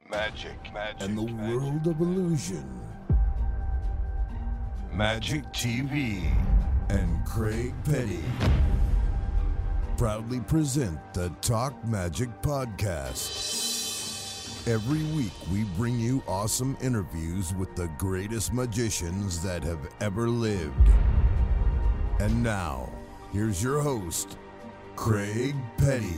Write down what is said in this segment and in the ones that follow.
magic, and the world of illusion. Magic TV and Craig Petty proudly present the Talk Magic Podcast. Every week we bring you awesome interviews with the greatest magicians that have ever lived. And now, here's your host, Craig Petty.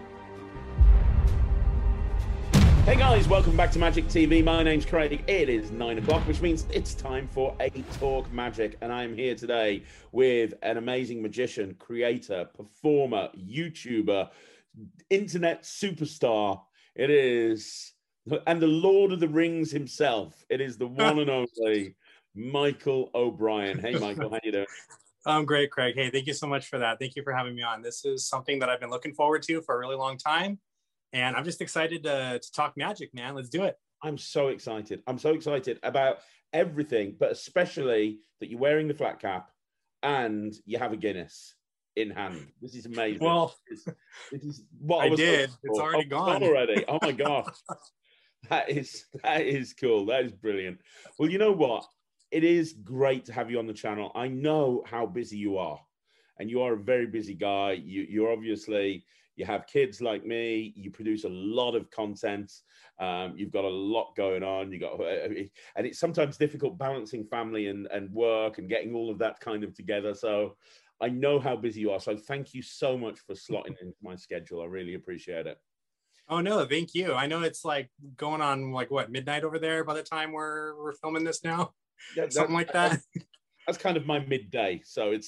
Hey guys, welcome back to Magic TV. My name's Craig. It is 9 o'clock, which means it's time for a Talk Magic. And I am here today with an amazing magician, creator, performer, YouTuber, internet superstar. It is, and the Lord of the Rings himself. It is the one and only Michael O'Brien. Hey Michael, how you doing? I'm great, Craig. Hey, thank you so much for that. Thank you for having me on. This is something that I've been looking forward to for a really long time. And I'm just excited to talk magic, man. Let's do it. I'm so excited. I'm so excited about everything, but especially that you're wearing the flat cap and you have a Guinness in hand. This is amazing. Well, this is what I did. It's already gone. Already. Oh my God. That is cool. That is brilliant. Well, you know what? It is great to have you on the channel. I know how busy you are, and you are a very busy guy. You're obviously... You have kids like me. You produce a lot of content. You've got a lot going on. And it's sometimes difficult balancing family and work and getting all of that kind of together. So I know how busy you are. So thank you so much for slotting into my schedule. I really appreciate it. Oh no, thank you. I know it's like going on like what, midnight over there by the time we're filming this now. Yeah, something like that. That's kind of my midday. So it's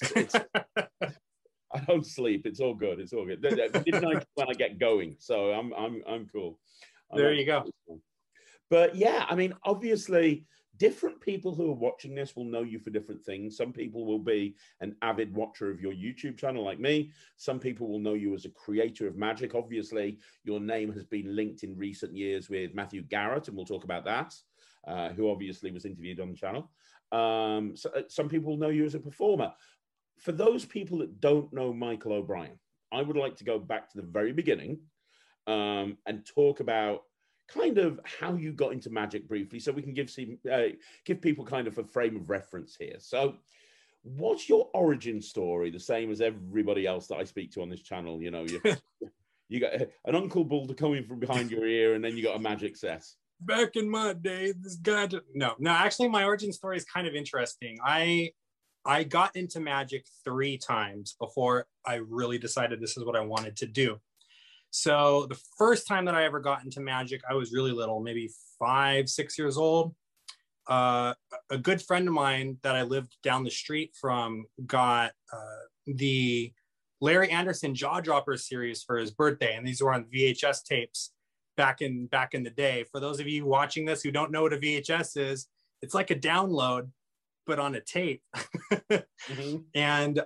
I don't sleep. It's all good. It's all good. Midnight when I get going. So I'm cool. There you go. But yeah, I mean, obviously, different people who are watching this will know you for different things. Some people will be an avid watcher of your YouTube channel like me. Some people will know you as a creator of magic. Obviously, your name has been linked in recent years with Matthew Garrett, and we'll talk about that, who obviously was interviewed on the channel. So some people will know you as a performer. For those people that don't know Michael O'Brien, I would like to go back to the very beginning and talk about kind of how you got into magic briefly, so we can give people kind of a frame of reference here. So what's your origin story? The same as everybody else that I speak to on this channel. You know, you got an Uncle Bull coming from behind your ear, and then you got a magic set. Back in my day, this guy... No, actually, my origin story is kind of interesting. I got into magic 3 times before I really decided this is what I wanted to do. So the first time that I ever got into magic, I was really little, maybe 5, 6 years old. A good friend of mine that I lived down the street from got the Larry Anderson Jaw Droppers series for his birthday. And these were on VHS tapes back in the day. For those of you watching this who don't know what a VHS is, it's like a download, but on a tape. Mm-hmm. And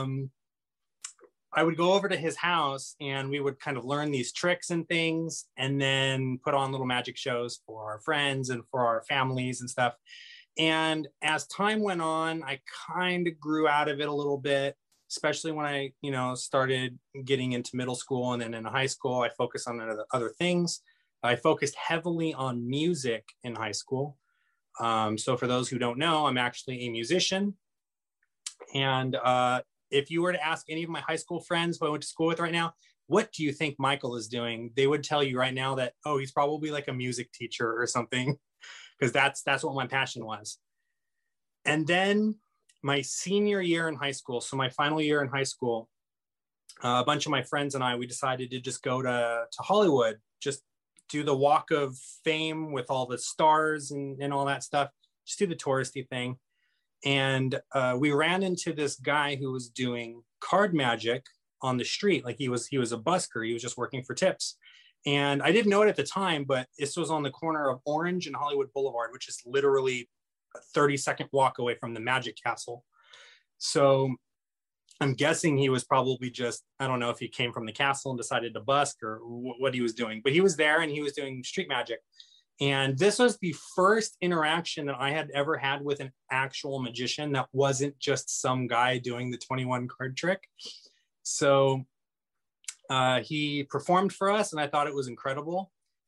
I would go over to his house and we would kind of learn these tricks and things, and then put on little magic shows for our friends and for our families and stuff. And as time went on, I kind of grew out of it a little bit, especially when I, started getting into middle school, and then in high school, I focused on other things. I focused heavily on music in high school. So for those who don't know, I'm actually a musician. And if you were to ask any of my high school friends who I went to school with right now, what do you think Michael is doing? They would tell you right now that, oh, he's probably like a music teacher or something, because that's what my passion was. And then my senior year in high school, so my final year in high school, a bunch of my friends and I, we decided to just go to Hollywood, just do the walk of fame with all the stars and all that stuff, just do the touristy thing. And we ran into this guy who was doing card magic on the street. Like he was a busker. He was just working for tips. And I didn't know it at the time, but this was on the corner of Orange and Hollywood Boulevard, which is literally a 30-second walk away from the Magic Castle. So I'm guessing he was probably just, I don't know if he came from the castle and decided to busk or what he was doing, but he was there and he was doing street magic. And this was the first interaction that I had ever had with an actual magician that wasn't just some guy doing the 21 card trick. So he performed for us and I thought it was incredible.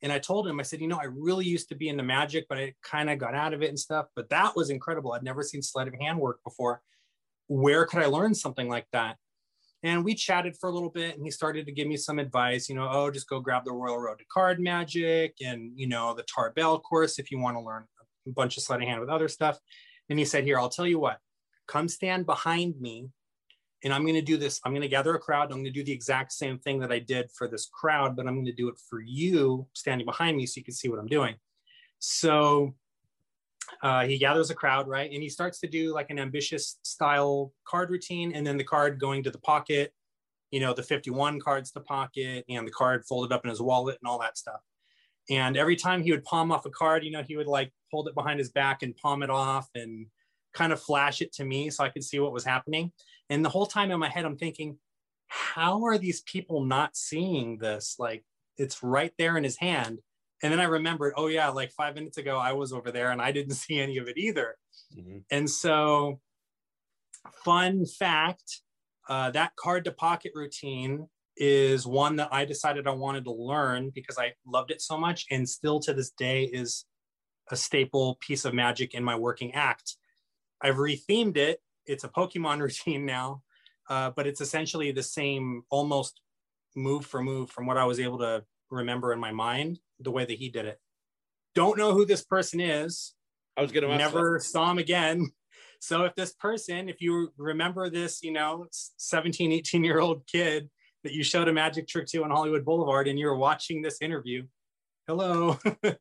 And I told him, I said, I really used to be into magic, but I kind of got out of it and stuff. But that was incredible. I'd never seen sleight of hand work before. Where could I learn something like that? And we chatted for a little bit, and he started to give me some advice, just go grab the Royal Road to Card Magic and, the Tarbell course if you want to learn a bunch of sleight of hand with other stuff. And he said, here, I'll tell you what, come stand behind me. And I'm going to do this. I'm going to gather a crowd. I'm going to do the exact same thing that I did for this crowd, but I'm going to do it for you standing behind me so you can see what I'm doing. So he gathers a crowd, right? And he starts to do like an ambitious style card routine. And then the card going to the pocket, the 51 cards to pocket and the card folded up in his wallet and all that stuff. And every time he would palm off a card, he would like hold it behind his back and palm it off and kind of flash it to me so I could see what was happening. And the whole time in my head, I'm thinking, how are these people not seeing this? Like, it's right there in his hand. And then I remembered, oh yeah, like 5 minutes ago, I was over there and I didn't see any of it either. Mm-hmm. And so, fun fact, that card to pocket routine is one that I decided I wanted to learn because I loved it so much, and still to this day is a staple piece of magic in my working act. I've rethemed it. It's a Pokemon routine now, but it's essentially the same, almost move for move from what I was able to remember in my mind, the way that he did it. Don't know who this person is. I was going to ask never saw him again. So if this person, if you remember this, 17, 18-year-old kid that you showed a magic trick to on Hollywood Boulevard and you were watching this interview, hello.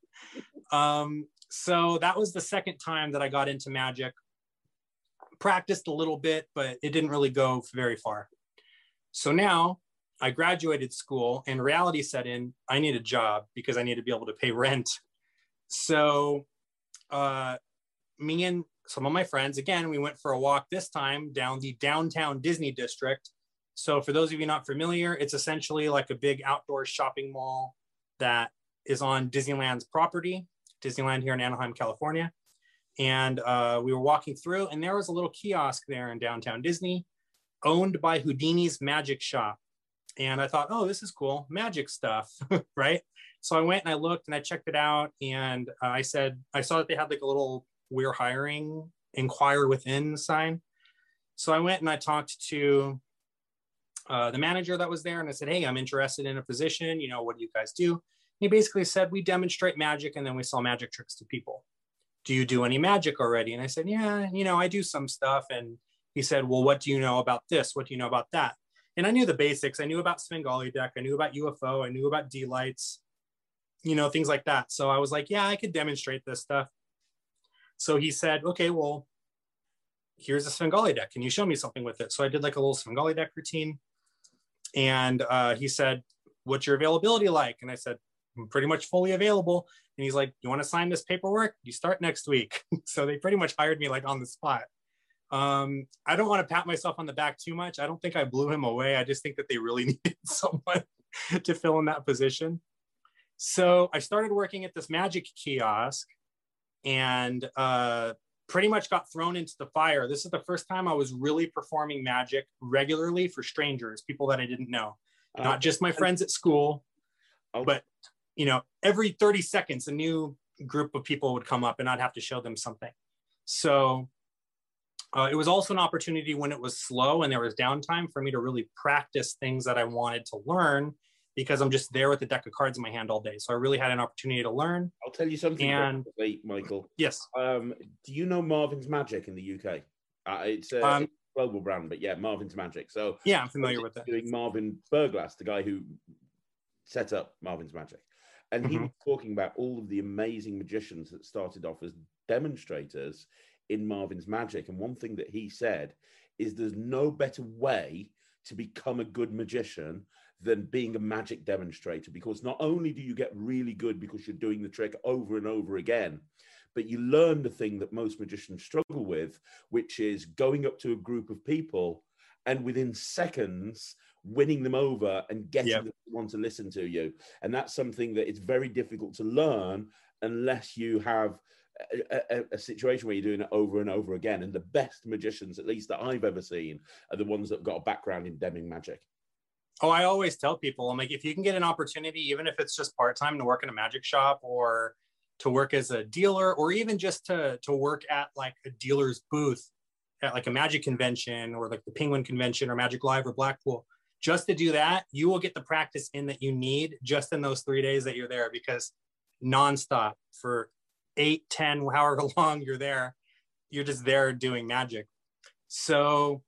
So that was the second time that I got into magic. Practiced a little bit, but it didn't really go very far. So now I graduated school and reality set in. I need a job because I need to be able to pay rent. So me and some of my friends, again, we went for a walk this time down the downtown Disney district. So for those of you not familiar, it's essentially like a big outdoor shopping mall that is on Disneyland's property, Disneyland here in Anaheim, California. And we were walking through, and there was a little kiosk there in downtown Disney owned by Houdini's Magic Shop. And I thought, oh, this is cool, magic stuff, right? So I went and I looked and I checked it out. And I saw that they had like a little "we're hiring, inquire within" sign. So I went and I talked to the manager that was there. And I said, hey, I'm interested in a position. What do you guys do? And he basically said, we demonstrate magic and then we sell magic tricks to people. Do you do any magic already? And I said, yeah, I do some stuff. And he said, well, what do you know about this? What do you know about that? And I knew the basics. I knew about Svengali deck. I knew about UFO. I knew about D-lights, things like that. So I was like, yeah, I could demonstrate this stuff. So he said, okay, well, here's a Svengali deck. Can you show me something with it? So I did like a little Svengali deck routine. And he said, what's your availability like? And I said, I'm pretty much fully available. And he's like, you want to sign this paperwork? You start next week. So they pretty much hired me like on the spot. I don't want to pat myself on the back too much. I don't think I blew him away. I just think that they really needed someone to fill in that position. So I started working at this magic kiosk and pretty much got thrown into the fire. This is the first time I was really performing magic regularly for strangers, people that I didn't know. Not just my friends at school, but every 30 seconds, a new group of people would come up and I'd have to show them something. So it was also an opportunity when it was slow and there was downtime for me to really practice things that I wanted to learn, because I'm just there with a deck of cards in my hand all day. So I really had an opportunity to learn. I'll tell you something, Michael. Yes. Do you know Marvin's Magic in the UK? It's a global brand, but yeah, Marvin's Magic. So yeah, I'm familiar with that. Doing Marvin Burglass, the guy who set up Marvin's Magic. And he was talking about all of the amazing magicians that started off as demonstrators in Marvin's Magic. And one thing that he said is there's no better way to become a good magician than being a magic demonstrator, because not only do you get really good because you're doing the trick over and over again, but you learn the thing that most magicians struggle with, which is going up to a group of people and within seconds winning them over and getting them to want to listen to you. And that's something that it's very difficult to learn unless you have a situation where you're doing it over and over again. And the best magicians, at least that I've ever seen, are the ones that have got a background in Deming magic. Oh, I always tell people, I'm like, if you can get an opportunity, even if it's just part-time, to work in a magic shop or to work as a dealer, or even just to work at like a dealer's booth at like a magic convention or like the Penguin Convention or Magic Live or Blackpool, just to do that, you will get the practice in that you need just in those 3 days that you're there, because nonstop for 8, 10, however long you're there, you're just there doing magic. So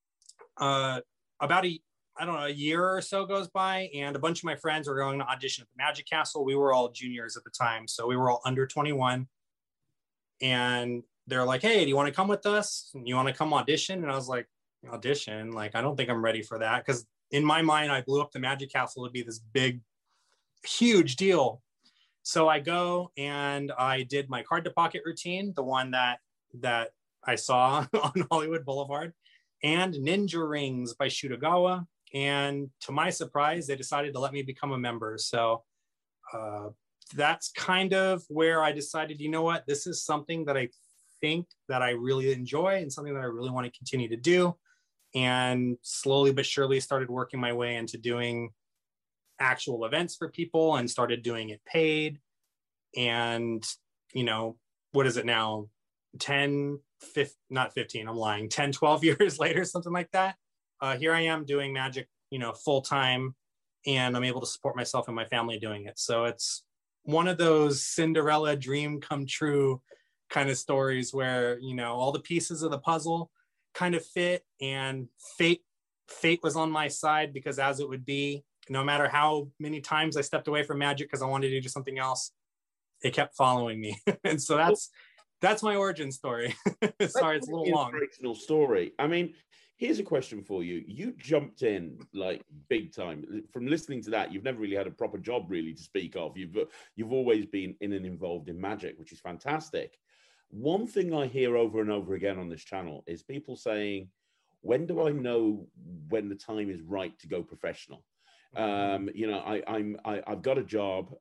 about a year or so goes by, and a bunch of my friends were going to audition at the Magic Castle. We were all juniors at the time, so we were all under 21. And they're like, hey, do you want to come with us? You want to come audition? And I was like, audition? Like, I don't think I'm ready for that. Because in my mind, I blew up the Magic Castle to be this big, huge deal. So I go and I did my card to pocket routine, the one that I saw on Hollywood Boulevard, and Ninja Rings by Shutagawa. And to my surprise, they decided to let me become a member. So that's kind of where I decided, you know what, this is something that I think that I really enjoy and something that I really want to continue to do. And slowly but surely started working my way into doing actual events for people and started doing it paid. And, you know, what is it now? 10, 12 years later, something like that. Here I am doing magic, you know, full time, and I'm able to support myself and my family doing it. So it's one of those Cinderella dream come true kind of stories where, you know, all the pieces of the puzzle kind of fit, and fate was on my side, because as it would be, no matter how many times I stepped away from magic because I wanted to do something else, it kept following me. And so that's my origin story. Sorry, it's a little long. Inspirational story. I mean, here's a question for you. You jumped in like big time. From listening to that, you've never really had a proper job really to speak of. You've always been in and involved in magic, which is fantastic. One thing I hear over and over again on this channel is people saying, when do I know when the time is right to go professional? You know, I've got a job.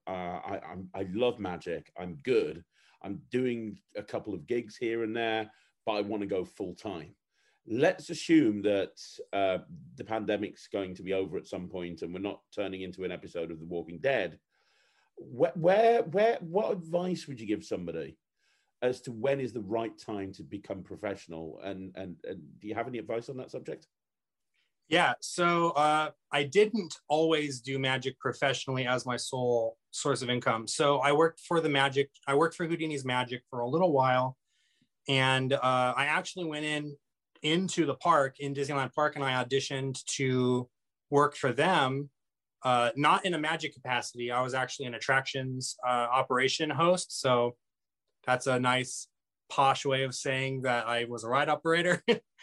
I love magic. I'm good. I'm doing a couple of gigs here and there, but I want to go full time. Let's assume that the pandemic's going to be over at some point, and we're not turning into an episode of The Walking Dead. What advice would you give somebody as to when is the right time to become professional? And do you have any advice on that subject? Yeah, so I didn't always do magic professionally as my sole source of income. So I worked for Houdini's Magic for a little while, and I actually went into the park in Disneyland Park, and I auditioned to work for them, not in a magic capacity. I was actually an attractions operation host. So that's a nice posh way of saying that I was a ride operator.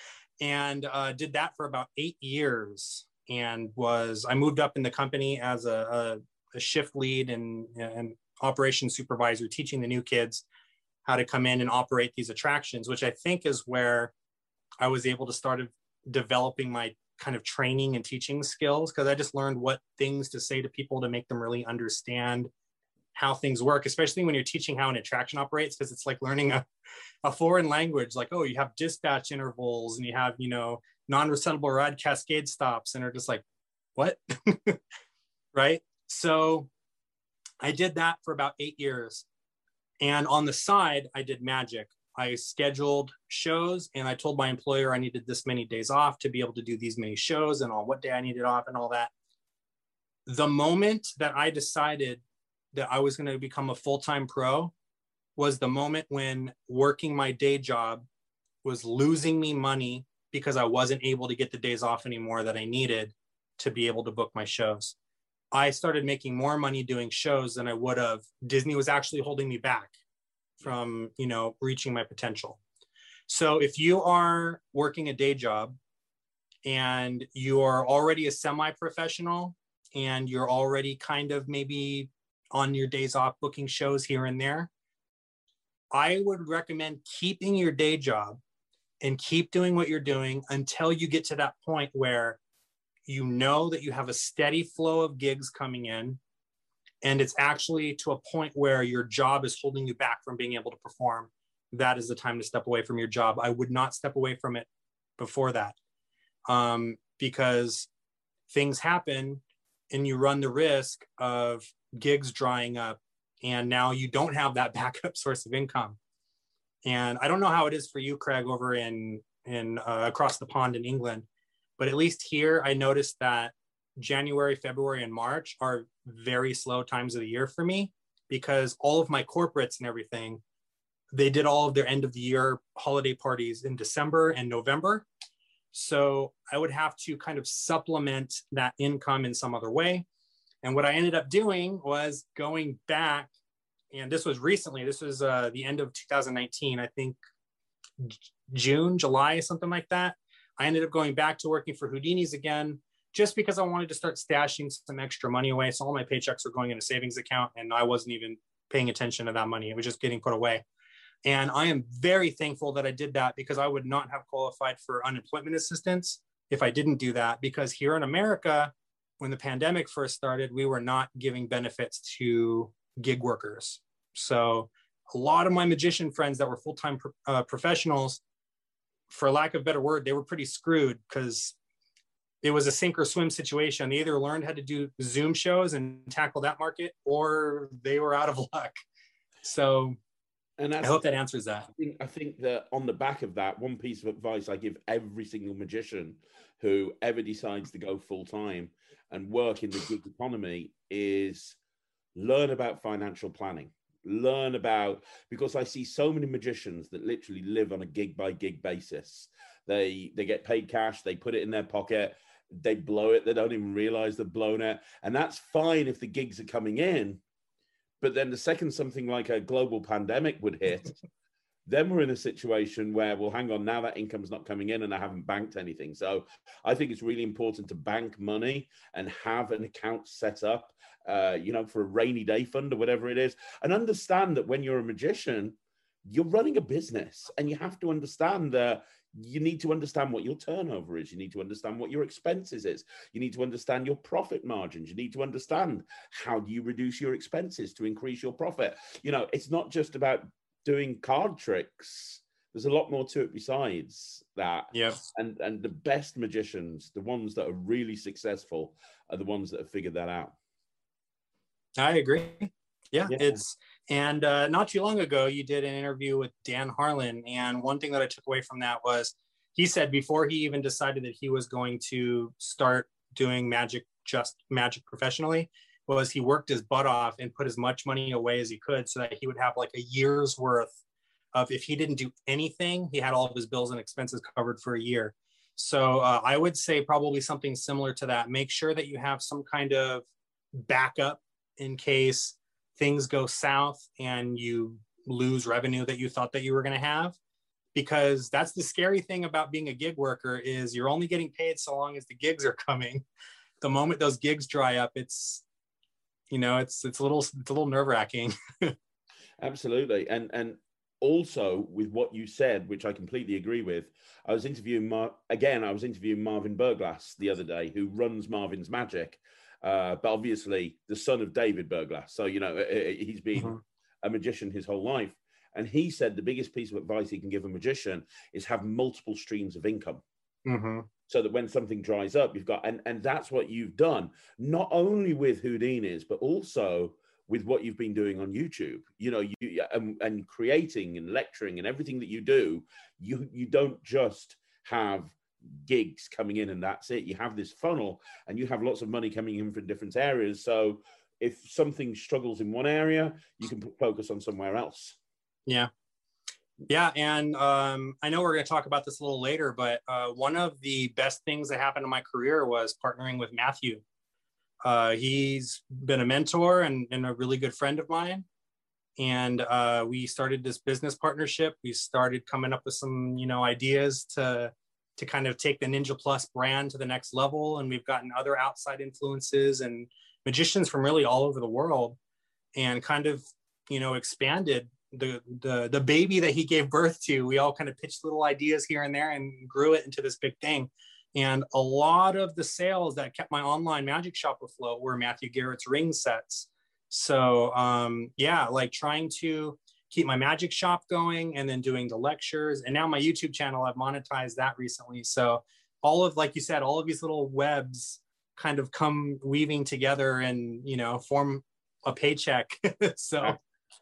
And did that for about 8 years, and I moved up in the company as a shift lead and operations supervisor, teaching the new kids how to come in and operate these attractions, which I think is where I was able to start developing my kind of training and teaching skills, because I just learned what things to say to people to make them really understand how things work, especially when you're teaching how an attraction operates, because it's like learning a foreign language. Like, oh, you have dispatch intervals, and you have, you know, non-resettable ride cascade stops, and they're just like, what? Right? So I did that for about 8 years. And on the side, I did magic. I scheduled shows, and I told my employer I needed this many days off to be able to do these many shows, and on what day I needed off and all that. The moment that I decided that I was going to become a full-time pro was the moment when working my day job was losing me money, because I wasn't able to get the days off anymore that I needed to be able to book my shows. I started making more money doing shows than I would have. Disney was actually holding me back from, you know, reaching my potential. So if you are working a day job and you're already a semi-professional and you're already kind of maybe on your days off booking shows here and there, I would recommend keeping your day job and keep doing what you're doing until you get to that point where you know that you have a steady flow of gigs coming in, and it's actually to a point where your job is holding you back from being able to perform. That is the time to step away from your job. I would not step away from it before that, because things happen and you run the risk of gigs drying up, and now you don't have that backup source of income. And I don't know how it is for you, Craig, over in across the pond in England, but at least here I noticed that January, February, and March are very slow times of the year for me, because all of my corporates and everything, they did all of their end of the year holiday parties in December and November. So I would have to kind of supplement that income in some other way. And what I ended up doing was going back, and this was recently, this was the end of 2019, I think June, July, something like that. I ended up going back to working for Houdini's again, just because I wanted to start stashing some extra money away. So all my paychecks were going in a savings account, and I wasn't even paying attention to that money. It was just getting put away. And I am very thankful that I did that, because I would not have qualified for unemployment assistance if I didn't do that. Because here in America, when the pandemic first started, we were not giving benefits to gig workers. So a lot of my magician friends that were full-time professionals, for lack of a better word, they were pretty screwed, because it was a sink or swim situation. They either learned how to do Zoom shows and tackle that market, or they were out of luck. So I hope that answers that. I think that on the back of that, one piece of advice I give every single magician who ever decides to go full-time and work in the gig economy is learn about financial planning. Learn about, because I see so many magicians that literally live on a gig by gig basis. They get paid cash, they put it in their pocket, they blow it, they don't even realize they've blown it. And that's fine if the gigs are coming in. But then the second something like a global pandemic would hit, then we're in a situation where, well, hang on, now that income's not coming in and I haven't banked anything. So I think it's really important to bank money and have an account set up, for a rainy day fund or whatever it is. And understand that when you're a magician, you're running a business, and you have to understand that you need to understand what your turnover is. You need to understand what your expenses is. You need to understand your profit margins. You need to understand how do you reduce your expenses to increase your profit. It's not just about doing card tricks. There's a lot more to it besides that. Yeah. And the best magicians, the ones that are really successful, are the ones that have figured that out. I agree. Yeah. And not too long ago, you did an interview with Dan Harlan. And one thing that I took away from that was, he said before he even decided that he was going to start doing magic professionally, was he worked his butt off and put as much money away as he could, so that he would have like a year's worth of, if he didn't do anything, he had all of his bills and expenses covered for a year. So I would say probably something similar to that. Make sure that you have some kind of backup in case things go south and you lose revenue that you thought that you were going to have. Because that's the scary thing about being a gig worker, is you're only getting paid so long as the gigs are coming. The moment those gigs dry up, it's a little nerve-wracking. Absolutely. And also with what you said, which I completely agree with, I was interviewing Marvin Burglass the other day, who runs Marvin's Magic, but obviously the son of David Burglass. So, he's been a magician his whole life. And he said the biggest piece of advice he can give a magician is have multiple streams of income. So that when something dries up, you've got, and that's what you've done, not only with Houdini's, but also with what you've been doing on YouTube, and creating and lecturing and everything that you do. You don't just have gigs coming in and that's it. You have this funnel, and you have lots of money coming in from different areas. So if something struggles in one area, you can focus on somewhere else. Yeah. And I know we're going to talk about this a little later, but one of the best things that happened in my career was partnering with Matthew. He's been a mentor and a really good friend of mine. And we started this business partnership. We started coming up with some, ideas to kind of take the Ninja Plus brand to the next level. And we've gotten other outside influences and magicians from really all over the world, and kind of, expanded the baby that he gave birth to. We all kind of pitched little ideas here and there and grew it into this big thing. And a lot of the sales that kept my online magic shop afloat were Matthew Garrett's ring sets. So like trying to keep my magic shop going, and then doing the lectures, and now my YouTube channel, I've monetized that recently. So all of, like you said, all of these little webs kind of come weaving together and, you know, form a paycheck. So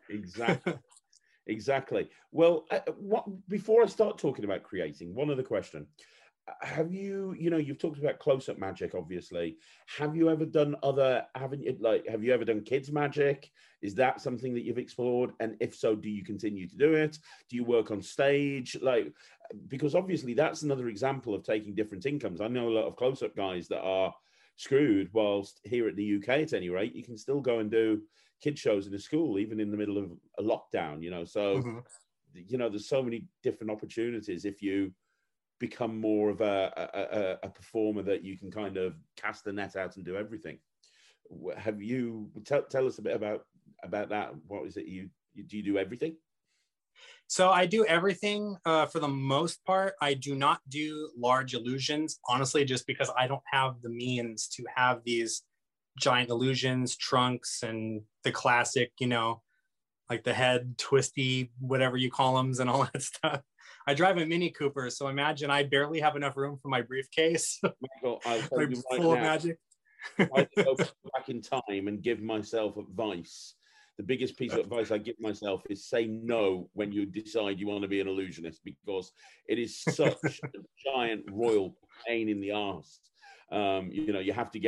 exactly. Well, before I start talking about creating, one other question. Have you, you know, you've talked about close-up magic, obviously. Have you ever done have you ever done kids magic? Is that something that you've explored? And if so, do you continue to do it? Do you work on stage? Like, because obviously that's another example of taking different incomes. I know a lot of close-up guys that are screwed, whilst here at the UK, at any rate, you can still go and do kid shows in a school, even in the middle of a lockdown, you know. So, you know, there's so many different opportunities if you become more of a performer, that you can kind of cast the net out and do everything. Have you tell us a bit about that? What is it do you do everything? So I do everything for the most part. I do not do large illusions, honestly, just because I don't have the means to have these giant illusions, trunks, and the classic, you know, like the head twisty, whatever you call them, and all that stuff. I drive a Mini Cooper, so imagine I barely have enough room for my briefcase. Michael, I'll tell you right full now, of magic. I go back in time and give myself advice. The biggest piece of advice I give myself is say no when you decide you want to be an illusionist, because it is such a giant royal pain in the arse. You know,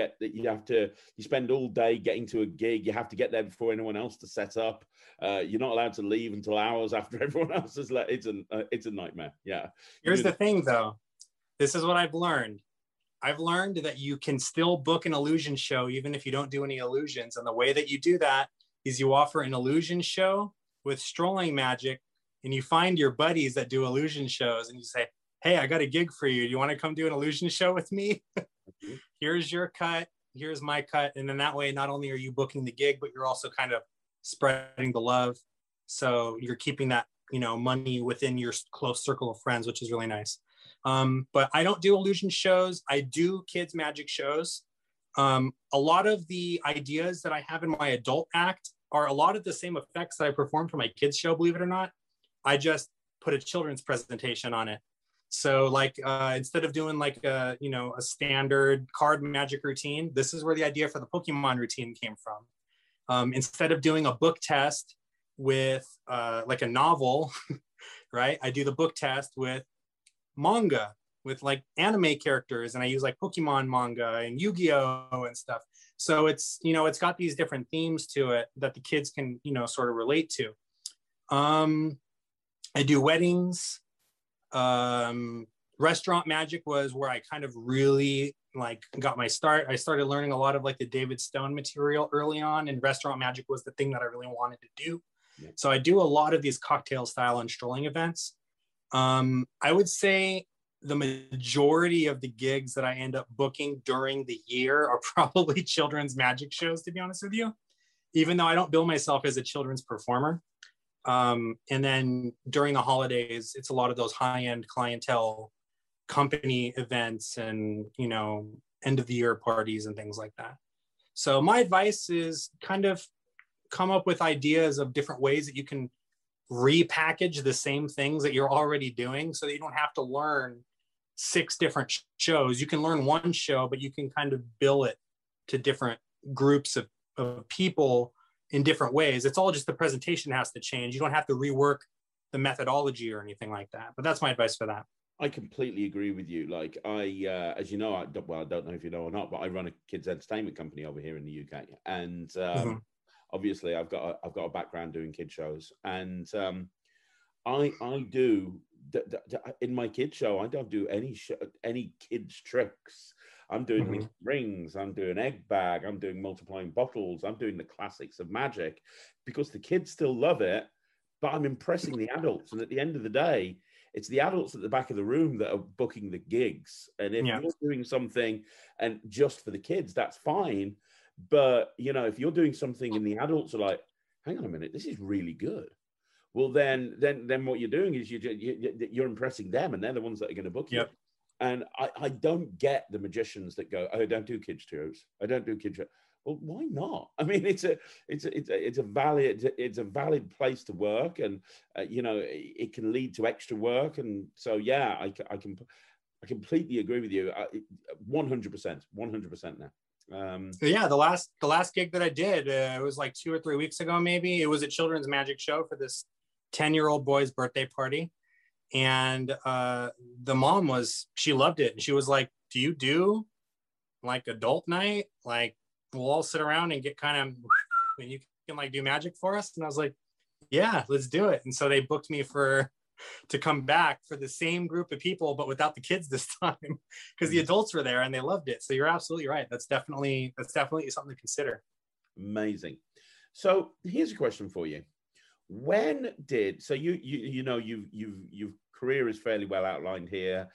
you spend all day getting to a gig. You have to get there before anyone else to set up. You're not allowed to leave until hours after everyone else has left. It's a nightmare. Yeah. Here's the thing, though. This is what I've learned. I've learned that you can still book an illusion show even if you don't do any illusions. And the way that you do that is you offer an illusion show with strolling magic, and you find your buddies that do illusion shows, and you say, hey, I got a gig for you. Do you want to come do an illusion show with me? Here's your cut. Here's my cut. And then that way, not only are you booking the gig, but you're also kind of spreading the love. So you're keeping that, you know, money within your close circle of friends, which is really nice. But I don't do illusion shows. I do kids magic shows. A lot of the ideas that I have in my adult act are a lot of the same effects that I perform for my kids show, believe it or not. I just put a children's presentation on it. So like instead of doing like a standard card magic routine, this is where the idea for the Pokemon routine came from. Instead of doing a book test with like a novel, right? I do the book test with manga, with like anime characters, and I use like Pokemon manga and Yu-Gi-Oh and stuff. So it's, you know, it's got these different themes to it that the kids can, you know, sort of relate to. I do weddings. Restaurant magic was where I kind of really like got my start. I started learning a lot of like the David Stone material early on, and restaurant magic was the thing that I really wanted to do. Yeah. So I do a lot of these cocktail style and strolling events. I would say the majority of the gigs that I end up booking during the year are probably children's magic shows, to be honest with you, even though I don't bill myself as a children's performer. And then during the holidays, it's a lot of those high-end clientele company events and, you know, end of the year parties and things like that. So my advice is kind of come up with ideas of different ways that you can repackage the same things that you're already doing, so that you don't have to learn 6 different shows. You can learn one show, but you can kind of bill it to different groups of people in different ways. It's all just the presentation has to change. You don't have to rework the methodology or anything like that. But that's my advice for that. I completely agree with you. Like as you know, I don't know if you know or not, but I run a kids entertainment company over here in the UK, and obviously I've got a background doing kid shows, and I do in my kid show. I don't do any kids tricks. I'm doing rings, I'm doing egg bag, I'm doing multiplying bottles, I'm doing the classics of magic, because the kids still love it, but I'm impressing the adults. And at the end of the day, it's the adults at the back of the room that are booking the gigs. And if you're doing something and just for the kids, that's fine. But, you know, if you're doing something and the adults are like, hang on a minute, this is really good. Well, then what you're doing is you're impressing them, and they're the ones that are going to book you. And I don't get the magicians that go, oh, I don't do kids shows. I don't do kids shows. Well, why not? I mean, it's a valid place to work, and you know, it can lead to extra work. And so, yeah, I I completely agree with you. 100% now. Yeah, the last gig that I did, it was like 2 or 3 weeks ago, maybe. It was a children's magic show for this 10-year-old boy's birthday party. And the mom she loved it. And she was like, do you do like adult night? Like we'll all sit around and get kind of, and you can like do magic for us. And I was like, yeah, let's do it. And so they booked me to come back for the same group of people, but without the kids this time, because the adults were there and they loved it. So you're absolutely right. That's definitely something to consider. Amazing. So here's a question for you. When did, so you know, your career is fairly well outlined here.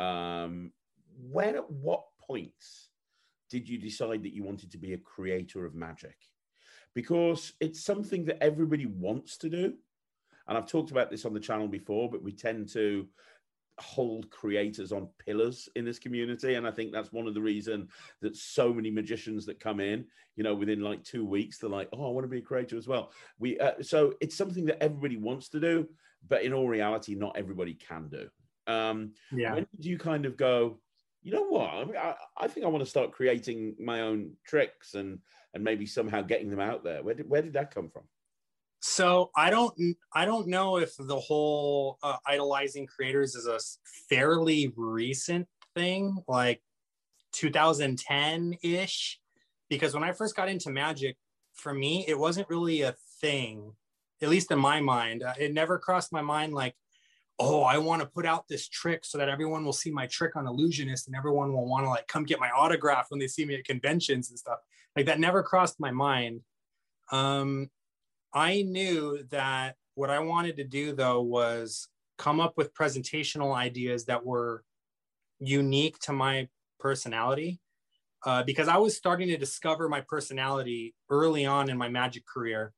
At what points did you decide that you wanted to be a creator of magic? Because it's something that everybody wants to do. And I've talked about this on the channel before, but we tend to hold creators on pillars in this community. And I think that's one of the reasons that so many magicians that come in, you know, within like 2 weeks, they're like, oh, I want to be a creator as well. So it's something that everybody wants to do, but in all reality, not everybody can do. When did you kind of go, you know what, I think I want to start creating my own tricks and maybe somehow getting them out there? Where did that come from? So I don't know if the whole idolizing creators is a fairly recent thing, like 2010-ish, because when I first got into magic, for me, it wasn't really a thing, at least in my mind. It never crossed my mind like, oh, I want to put out this trick so that everyone will see my trick on Illusionist and everyone will want to like come get my autograph when they see me at conventions and stuff. Like that never crossed my mind. I knew that what I wanted to do, though, was come up with presentational ideas that were unique to my personality, because I was starting to discover my personality early on in my magic career.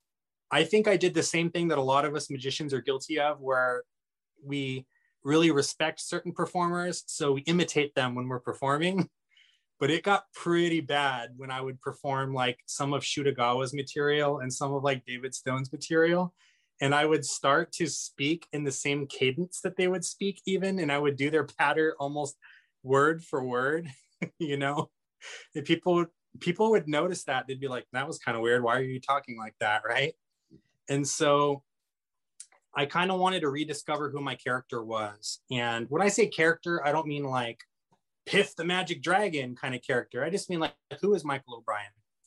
I think I did the same thing that a lot of us magicians are guilty of, where we really respect certain performers, so we imitate them when we're performing. But it got pretty bad when I would perform like some of Shutagawa's material and some of like David Stone's material. And I would start to speak in the same cadence that they would speak even. And I would do their patter almost word for word, you know, and people would notice that. They'd be like, that was kind of weird. Why are you talking like that? Right. And so I kind of wanted to rediscover who my character was. And when I say character, I don't mean like Piff the Magic Dragon kind of character. I just mean like, who is Michael O'Brien?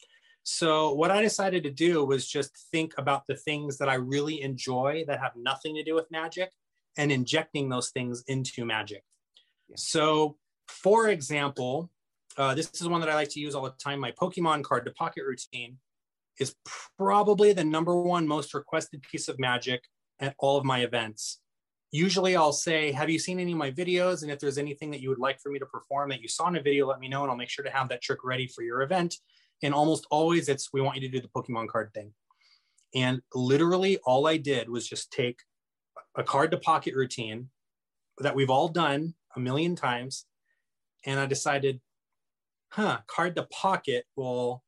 So what I decided to do was just think about the things that I really enjoy that have nothing to do with magic and injecting those things into magic. Yeah. So for example, this is one that I like to use all the time. My Pokemon card to pocket routine is probably the #1 most requested piece of magic at all of my events. Usually I'll say, have you seen any of my videos? And if there's anything that you would like for me to perform that you saw in a video, let me know and I'll make sure to have that trick ready for your event. And almost always we want you to do the Pokemon card thing. And literally all I did was just take a card to pocket routine that we've all done a million times. And I decided, card to pocket, well,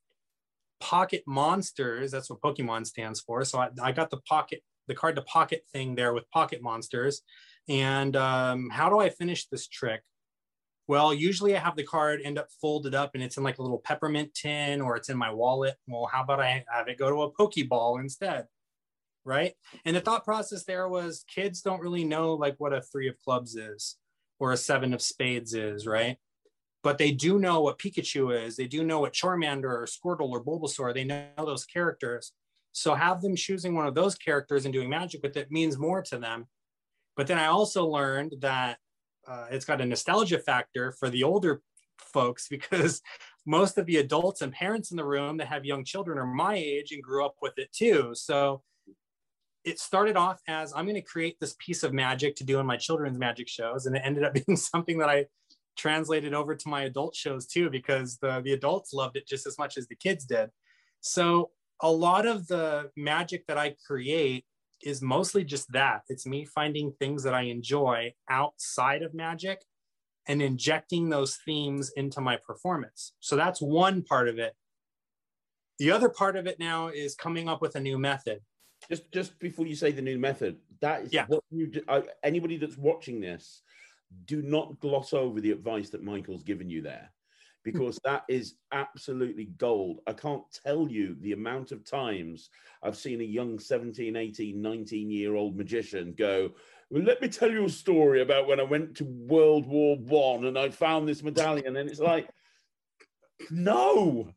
pocket monsters, that's what Pokemon stands for. So I got the card to pocket thing there with pocket monsters. And how do I finish this trick? Well, usually I have the card end up folded up and it's in like a little peppermint tin or it's in my wallet. Well, how about I have it go to a Pokeball instead, right? And the thought process there was kids don't really know like what a 3 of clubs is or a 7 of spades is, right? But they do know what Pikachu is. They do know what Charmander or Squirtle or Bulbasaur, they know those characters. So have them choosing one of those characters and doing magic with it means more to them. But then I also learned that it's got a nostalgia factor for the older folks because most of the adults and parents in the room that have young children are my age and grew up with it too. So it started off as I'm going to create this piece of magic to do in my children's magic shows. And it ended up being something that I translated over to my adult shows too, because the adults loved it just as much as the kids did. So a lot of the magic that I create is mostly just that. It's me finding things that I enjoy outside of magic and injecting those themes into my performance. So that's one part of it. The other part of it now is coming up with a new method. Just before you say the new method, that is what you do. Anybody that's watching this do not gloss over the advice that Michael's given you there, because that is absolutely gold. I can't tell you the amount of times I've seen a young 17, 18, 19-year-old magician go, well, let me tell you a story about when I went to World War I and I found this medallion. And it's like, no.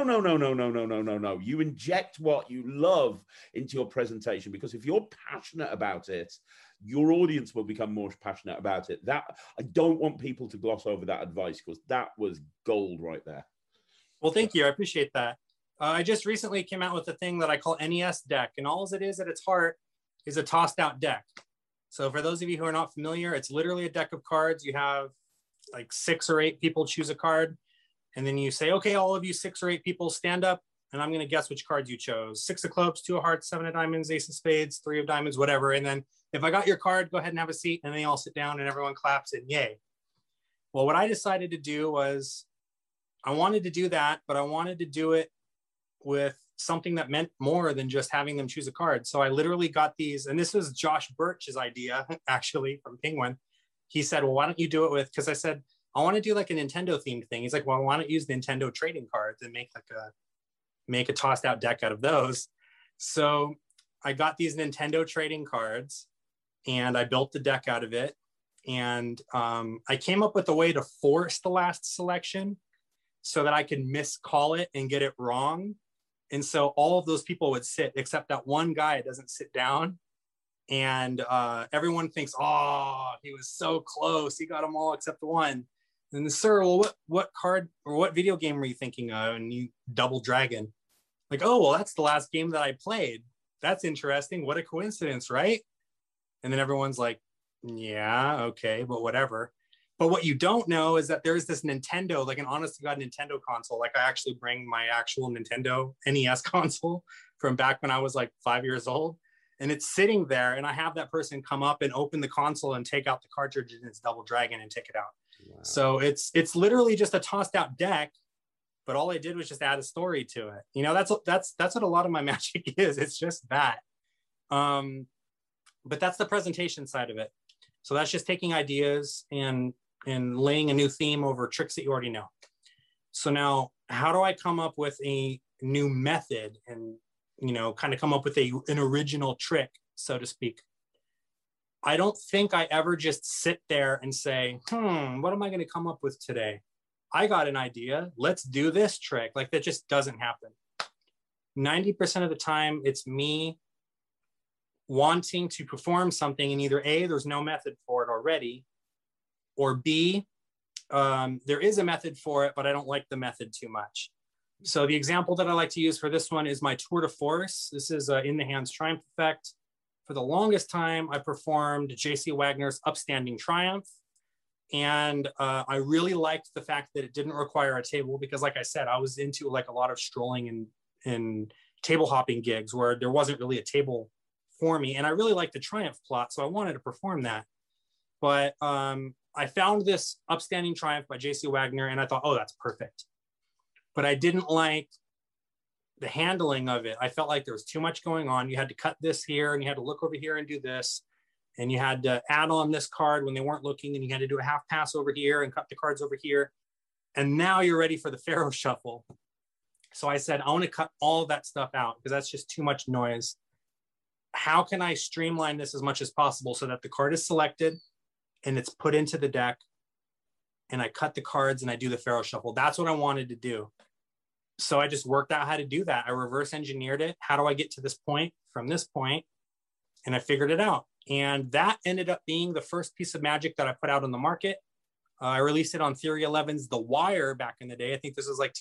You inject what you love into your presentation, because if you're passionate about it, your audience will become more passionate about it. That I don't want people to gloss over that advice, because that was gold right there. Well, thank you. I appreciate that. I just recently came out with a thing that I call NES deck, and all it is at its heart is a tossed out deck. So for those of you who are not familiar, it's literally a deck of cards. You have like 6 or 8 people choose a card. And then you say, okay, all of you 6 or 8 people stand up, and I'm going to guess which cards you chose. 6 of clubs, 2 of hearts, 7 of diamonds, ace of spades, 3 of diamonds, whatever. And then if I got your card, go ahead and have a seat. And then you all sit down and everyone claps and yay. Well, what I decided to do was I wanted to do that, but I wanted to do it with something that meant more than just having them choose a card. So I literally got these, and this was Josh Birch's idea, actually, from Penguin. He said, well, why don't you do it with, because I said, I want to do like a Nintendo themed thing. He's like, well, why don't you use Nintendo trading cards and make a tossed out deck out of those? So I got these Nintendo trading cards and I built the deck out of it. And I came up with a way to force the last selection so that I could miscall it and get it wrong. And so all of those people would sit, except that one guy doesn't sit down. And everyone thinks, oh, he was so close. He got them all except the one. And sir, well, what card or what video game were you thinking of? And you Double Dragon. Like, oh, well, that's the last game that I played. That's interesting. What a coincidence, right? And then everyone's like, yeah, okay, but whatever. But what you don't know is that there's this Nintendo, like an honest to God Nintendo console. Like I actually bring my actual Nintendo NES console from back when I was like 5 years old. And it's sitting there, and I have that person come up and open the console and take out the cartridge and it's Double Dragon and take it out. Wow. So it's literally just a tossed out deck, but all I did was just add a story to it. You know, that's what a lot of my magic is. It's just that. But that's the presentation side of it. So that's just taking ideas and laying a new theme over tricks that you already know. So now, how do I come up with a new method and, you know, kind of come up with an original trick, so to speak? I don't think I ever just sit there and say, what am I going to come up with today? I got an idea. Let's do this trick. Like that just doesn't happen. 90% of the time, it's me wanting to perform something, and either A, there's no method for it already, or B, there is a method for it, but I don't like the method too much. So the example that I like to use for this one is my tour de force. This is In the Hands Triumph Effect. For the longest time, I performed J.C. Wagner's Upstanding Triumph. And I really liked the fact that it didn't require a table, because like I said, I was into like a lot of strolling and table hopping gigs where there wasn't really a table for me. And I really liked the Triumph plot, so I wanted to perform that. But I found this Upstanding Triumph by J.C. Wagner, and I thought, oh, that's perfect. But I didn't like the handling of it. I felt like there was too much going on. You had to cut this here, and you had to look over here and do this. And you had to add on this card when they weren't looking, and you had to do a half pass over here and cut the cards over here. And now you're ready for the Pharaoh Shuffle. So I said, I want to cut all of that stuff out because that's just too much noise. How can I streamline this as much as possible so that the card is selected and it's put into the deck, and I cut the cards and I do the Pharaoh Shuffle? That's what I wanted to do. So I just worked out how to do that. I reverse engineered it. How do I get to this point from this point? And I figured it out. And that ended up being the first piece of magic that I put out on the market. I released it on Theory 11's The Wire back in the day. I think this was like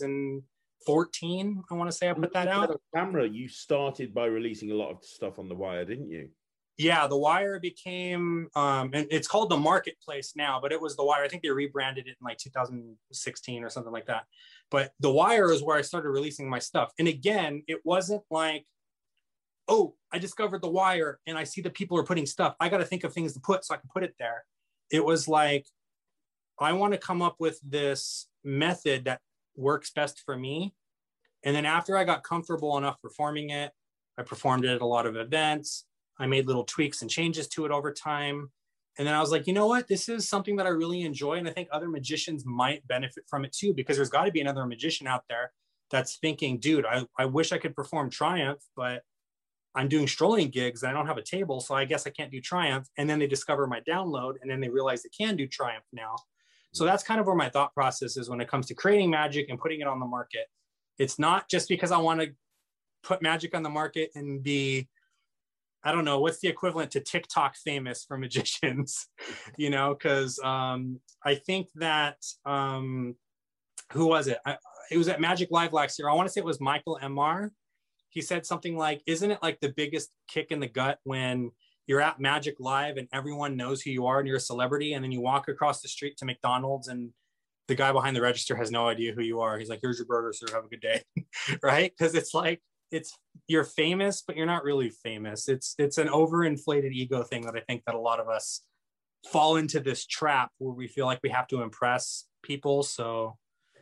2014. I want to say I put that out. Camera, you started by releasing a lot of stuff on The Wire, didn't you? Yeah, The Wire became, and it's called The Marketplace now, but it was The Wire. I think they rebranded it in like 2016 or something like that. But The Wire is where I started releasing my stuff. And again, it wasn't like, oh, I discovered The Wire and I see that people are putting stuff. I got to think of things to put so I can put it there. It was like, I want to come up with this method that works best for me. And then after I got comfortable enough performing it, I performed it at a lot of events. I made little tweaks and changes to it over time. And then I was like, you know what? This is something that I really enjoy. And I think other magicians might benefit from it too, because there's got to be another magician out there that's thinking, dude, I wish I could perform Triumph, but I'm doing strolling gigs and I don't have a table. So I guess I can't do Triumph. And then they discover my download and then they realize they can do Triumph now. So that's kind of where my thought process is when it comes to creating magic and putting it on the market. It's not just because I want to put magic on the market and be, I don't know, what's the equivalent to TikTok famous for magicians, you know, because I think that, who was it? It was at Magic Live last year. I want to say it was Michael MR. He said something like, isn't it like the biggest kick in the gut when you're at Magic Live and everyone knows who you are and you're a celebrity, and then you walk across the street to McDonald's and the guy behind the register has no idea who you are. He's like, here's your burger, sir, have a good day. Right? Because it's like, you're famous, but you're not really famous. It's an overinflated ego thing that I think that a lot of us fall into this trap where we feel like we have to impress people. So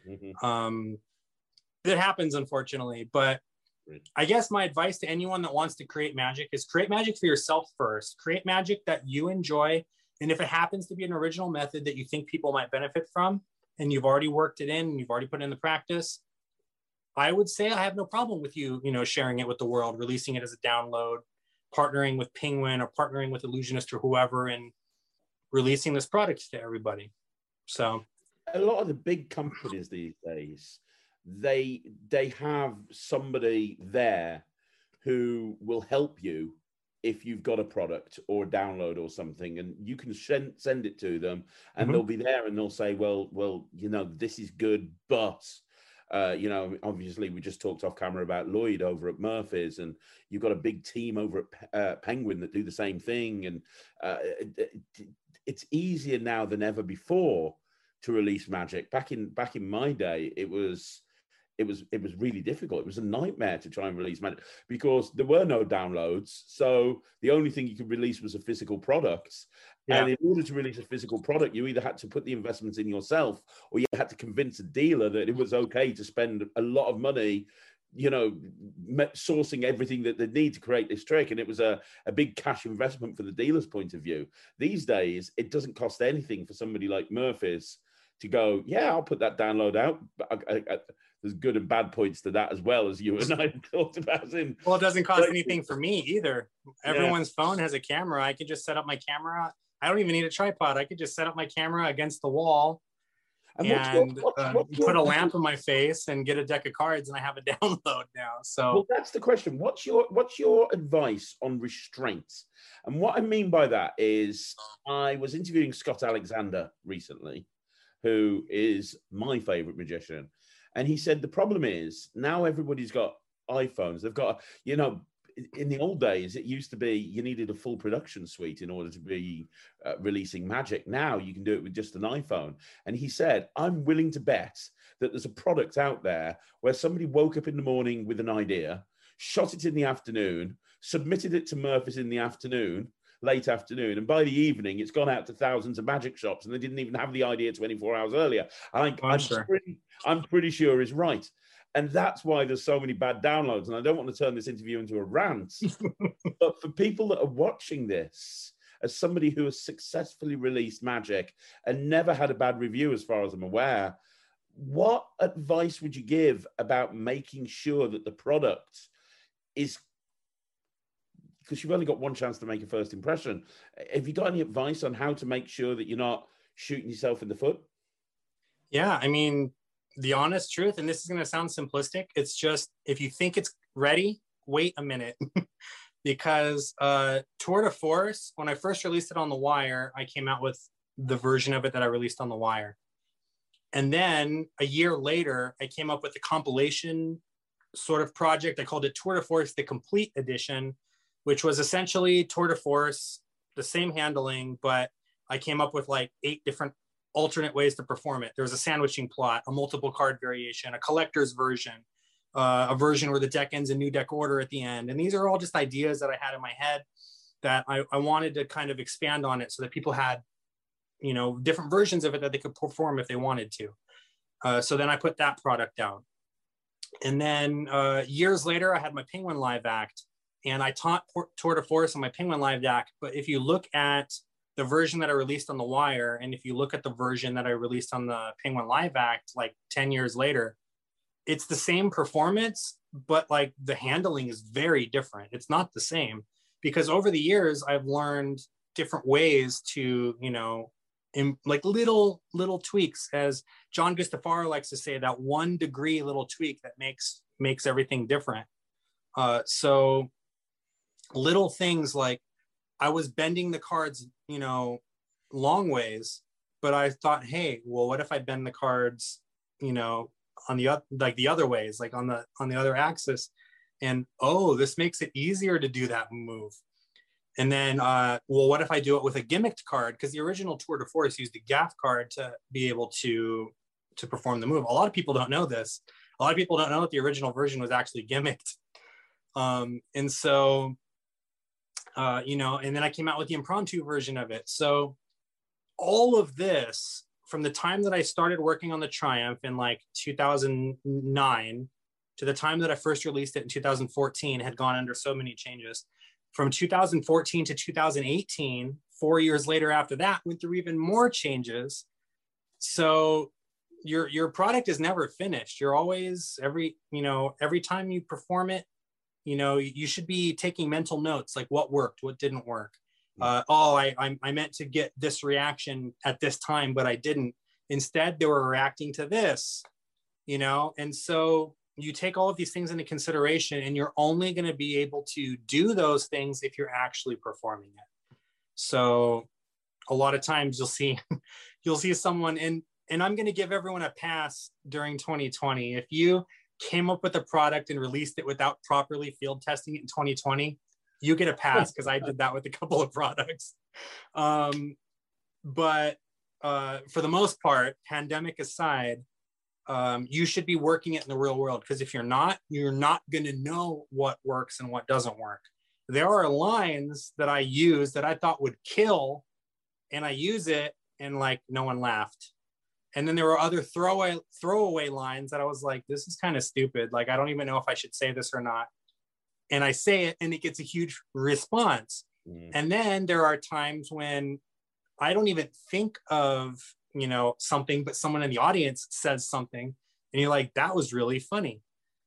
it happens, unfortunately. But I guess my advice to anyone that wants to create magic is create magic for yourself first. Create magic that you enjoy. And if it happens to be an original method that you think people might benefit from, and you've already worked it in and you've already put in the practice, I would say I have no problem with you, sharing it with the world, releasing it as a download, partnering with Penguin or partnering with Illusionist or whoever, and releasing this product to everybody. So a lot of the big companies these days, they have somebody there who will help you if you've got a product or a download or something, and you can send it to them, and they'll be there and they'll say, well, this is good, but obviously we just talked off camera about Lloyd over at Murphy's, and you've got a big team over at Penguin that do the same thing. And it's easier now than ever before to release magic. Back in my day, it was really difficult. It was a nightmare to try and release magic because there were no downloads. So the only thing you could release was a physical product. Yeah. And in order to release a physical product, you either had to put the investments in yourself, or you had to convince a dealer that it was okay to spend a lot of money, sourcing everything that they need to create this trick. And it was a big cash investment for the dealer's point of view. These days, it doesn't cost anything for somebody like Murphy's to go, yeah, I'll put that download out. There's good and bad points to that, as well, as you and I talked about. Well, it doesn't cost anything for me either. Everyone's phone has a camera. I could just set up my camera. I don't even need a tripod. I could just set up my camera against the wall and put a lamp in my face and get a deck of cards, and I have a download now. So, well, that's the question. What's your advice on restraints? And what I mean by that is, I was interviewing Scott Alexander recently, who is my favorite magician. And he said the problem is now everybody's got iPhones. They've got, in the old days, it used to be you needed a full production suite in order to be releasing magic. Now you can do it with just an iPhone. And he said, I'm willing to bet that there's a product out there where somebody woke up in the morning with an idea, shot it in the afternoon, submitted it to Murphy's in the afternoon, late afternoon, and by the evening it's gone out to thousands of magic shops, and they didn't even have the idea 24 hours earlier. I'm pretty sure is right. And that's why there's so many bad downloads. And I don't want to turn this interview into a rant, but for people that are watching this, as somebody who has successfully released magic and never had a bad review as far as I'm aware, what advice would you give about making sure that the product is, because you've only got one chance to make a first impression. Have you got any advice on how to make sure that you're not shooting yourself in the foot? Yeah, I mean, the honest truth, and this is going to sound simplistic, it's just, if you think it's ready, wait a minute. Because Tour de Force, when I first released it on The Wire, I came out with the version of it that I released on The Wire. And then a year later, I came up with a compilation sort of project. I called it Tour de Force, the Complete Edition, which was essentially Tour de Force, the same handling, but I came up with like 8 different alternate ways to perform it. There was a sandwiching plot, a multiple card variation, a collector's version, a version where the deck ends in new deck order at the end. And these are all just ideas that I had in my head that I wanted to kind of expand on it so that people had, different versions of it that they could perform if they wanted to. So then I put that product out. And then years later, I had my Penguin Live act. And I taught Tour de Force on my Penguin Live act. But if you look at the version that I released on the Wire, and if you look at the version that I released on the Penguin Live Act, like 10 years later, it's the same performance, but like the handling is very different. It's not the same, because over the years I've learned different ways to, you know, like little tweaks, as John Gustafaro likes to say, that 1 degree little tweak that makes everything different. So little things like I was bending the cards, you know, long ways, but I thought, hey, well, what if I bend the cards, you know, on the other ways, like on the other axis, and oh, this makes it easier to do that move. And then, well, what if I do it with a gimmicked card? Because the original Tour de Force used a gaff card to be able to perform the move. A lot of people don't know this. A lot of people don't know that the original version was actually gimmicked. And so, you know, and then I came out with the impromptu version of it. So all of this, from the time that I started working on the Triumph in like 2009 to the time that I first released it in 2014, had gone under so many changes. From 2014 to 2018, 4 years later after that, went through even more changes. So your product is never finished. You're always, every time you perform it, you know, you should be taking mental notes, like what worked, what didn't work. I meant to get this reaction at this time, but I didn't. Instead, they were reacting to this, you know? And so you take all of these things into consideration, and you're only going to be able to do those things if you're actually performing it. So a lot of times you'll see someone, and I'm going to give everyone a pass during 2020. If you came up with a product and released it without properly field testing it in 2020, you get a pass, because I did that with a couple of products. But for the most part, pandemic aside, you should be working it in the real world, because if you're not going to know what works and what doesn't work. There are lines that I use that I thought would kill, and I use it and like no one laughed. And then there were other throwaway lines that I was like, this is kind of stupid. Like, I don't even know if I should say this or not. And I say it and it gets a huge response. And then there are times when I don't even think of, you know, something, but someone in the audience says something and you're like, that was really funny.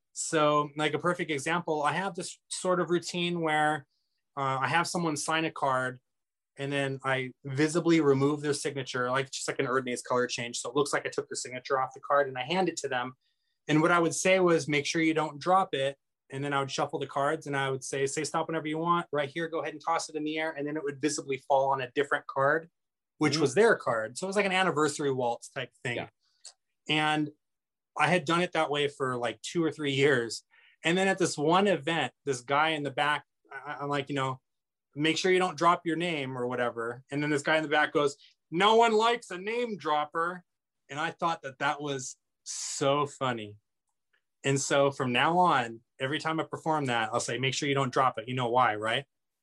So like a perfect example, I have this sort of routine where I have someone sign a card and then I visibly remove their signature, like just like an Erdnase color change. So it looks like I took the signature off the card, and I hand it to them. And what I would say was, make sure you don't drop it. And then I would shuffle the cards and I would say stop whenever you want. Right here, go ahead and toss it in the air. And then it would visibly fall on a different card, which was their card. So it was like an anniversary waltz type thing. Yeah. And I had done it that way for like 2 or 3 years. And then at this one event, this guy in the back, I'm like, you know, make sure you don't drop your name or whatever. And then this guy in the back goes, no one likes a name dropper. And I thought that was so funny. And so from now on, every time I perform that, I'll say, make sure you don't drop it. You know why, right?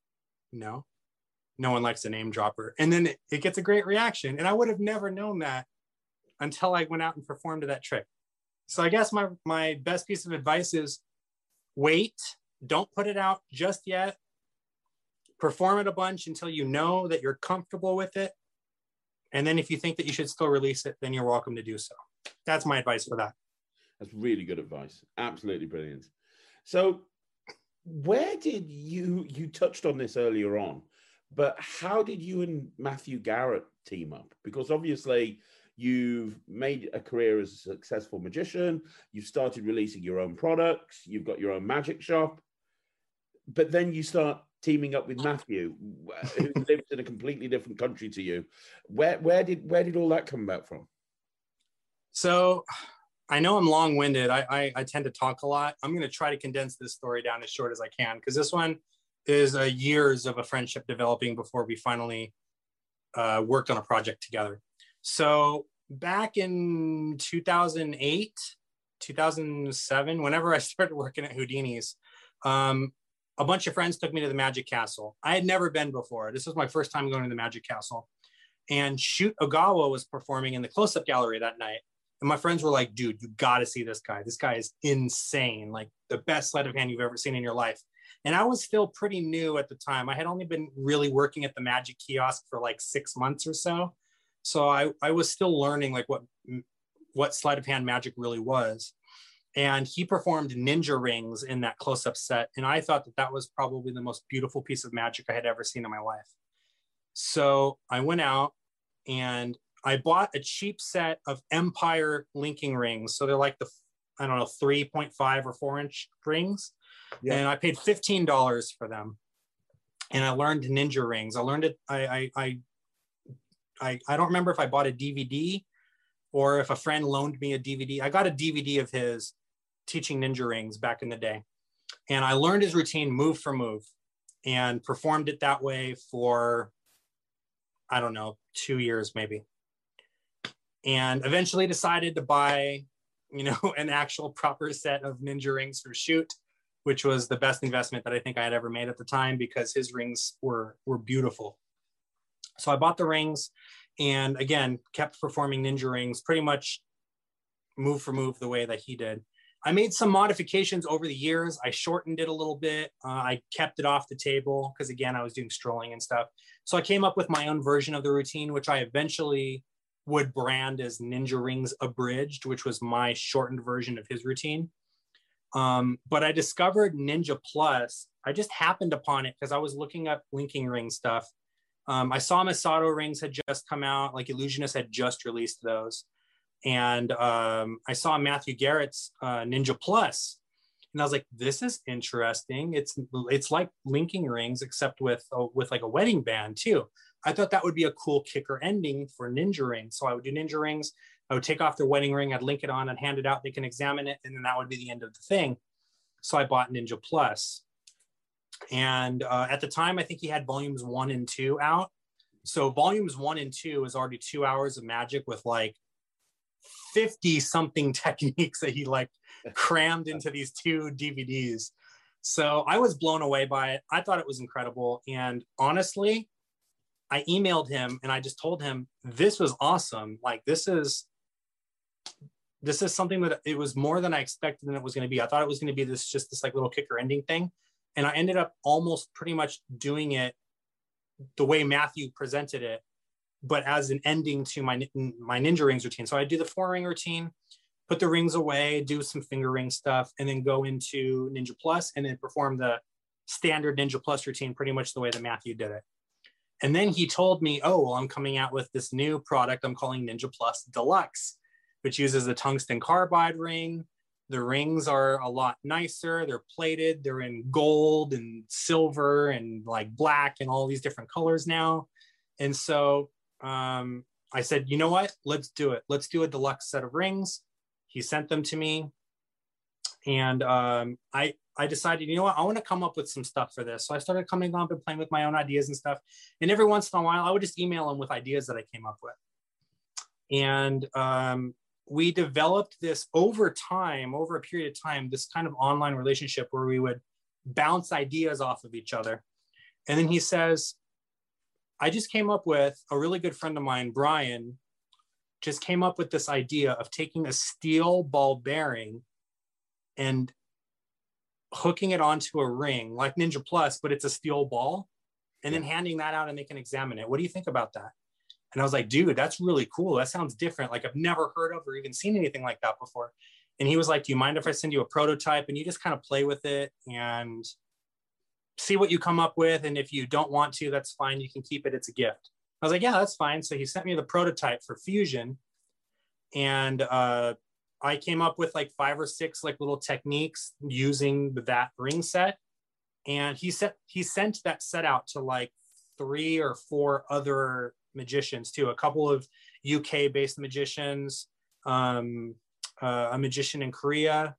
No one likes a name dropper. And then it gets a great reaction. And I would have never known that until I went out and performed that trick. So I guess my best piece of advice is wait, don't put it out just yet. Perform it a bunch until you know that you're comfortable with it. And then if you think that you should still release it, then you're welcome to do so. That's my advice for that. That's really good advice. Absolutely brilliant. So where did you touched on this earlier on, but how did you and Matthew Garrett team up? Because obviously you've made a career as a successful magician. You've started releasing your own products. You've got your own magic shop. But then you start teaming up with Matthew, who lives in a completely different country to you. Where did all that come about from? So I know I'm long-winded. I tend to talk a lot. I'm going to try to condense this story down as short as I can, because this one is years of a friendship developing before we finally worked on a project together. So back in 2008, 2007, whenever I started working at Houdini's, a bunch of friends took me to the Magic Castle. I had never been before. This was my first time going to the Magic Castle. And Shoot Ogawa was performing in the close-up gallery that night. And my friends were like, dude, you got to see this guy. This guy is insane. Like the best sleight of hand you've ever seen in your life. And I was still pretty new at the time. I had only been really working at the Magic kiosk for like 6 months or so. So I was still learning like what sleight of hand magic really was. And he performed ninja rings in that close-up set. And I thought that was probably the most beautiful piece of magic I had ever seen in my life. So I went out and I bought a cheap set of Empire linking rings. So they're like the, I don't know, 3.5 or 4 inch rings. Yeah. And I paid $15 for them. And I learned ninja rings. I learned it. I don't remember if I bought a DVD or if a friend loaned me a DVD. I got a DVD of his teaching ninja rings back in the day. And I learned his routine move for move and performed it that way for, I don't know, 2 years maybe. And eventually decided to buy, an actual proper set of ninja rings for shoot, which was the best investment that I think I had ever made at the time because his rings were beautiful. So I bought the rings and again, kept performing ninja rings pretty much move for move the way that he did. I made some modifications over the years. I shortened it a little bit. I kept it off the table because again, I was doing strolling and stuff. So I came up with my own version of the routine, which I eventually would brand as Ninja Rings Abridged, which was my shortened version of his routine. But I discovered Ninja Plus. I just happened upon it because I was looking up linking ring stuff. I saw Masato rings had just come out, like Illusionist had just released those. And I saw Matthew Garrett's Ninja Plus. And I was like, this is interesting. It's like linking rings, except with like a wedding band too. I thought that would be a cool kicker ending for ninja rings. So I would do ninja rings. I would take off their wedding ring. I'd link it on and hand it out. They can examine it. And then that would be the end of the thing. So I bought Ninja Plus. And at the time, I think he had volumes 1 and 2 out. So volumes 1 and 2 is already 2 hours of magic with like 50 something techniques that he like crammed into these 2 DVDs. So I was blown away by it. I thought it was incredible. And honestly, I emailed him and I just told him, this was awesome. Like, this is something that it was more than I expected than it was going to be. I thought it was going to be this like little kicker ending thing. And I ended up almost pretty much doing it the way Matthew presented it, but as an ending to my ninja rings routine. So I do the 4-ring routine, put the rings away, do some finger ring stuff, and then go into Ninja Plus and then perform the standard Ninja Plus routine pretty much the way that Matthew did it. And then he told me, oh, well, I'm coming out with this new product I'm calling Ninja Plus Deluxe, which uses a tungsten carbide ring. The rings are a lot nicer. They're plated. They're in gold and silver and like black and all these different colors now. And so I said, you know what? Let's do it. Let's do a deluxe set of rings. He sent them to me. And I decided, you know what? I want to come up with some stuff for this. So I started coming up and playing with my own ideas and stuff. And every once in a while, I would just email him with ideas that I came up with. And we developed this over time, over a period of time, this kind of online relationship where we would bounce ideas off of each other. And then he says, I just came up with, a really good friend of mine, Brian, just came up with this idea of taking a steel ball bearing and hooking it onto a ring like Ninja Plus, but it's a steel ball, and then handing that out and they can examine it. What do you think about that? And I was like, dude, that's really cool. That sounds different. Like, I've never heard of or even seen anything like that before. And he was like, do you mind if I send you a prototype and you just kind of play with it and see what you come up with? And if you don't want to, that's fine. You can keep it. It's a gift. I was like, yeah, that's fine. So he sent me the prototype for Fusion. And I came up with like 5 or 6 like little techniques using that ring set. And he sent that set out to like 3 or 4 other magicians too, a couple of UK based magicians, a magician in Korea,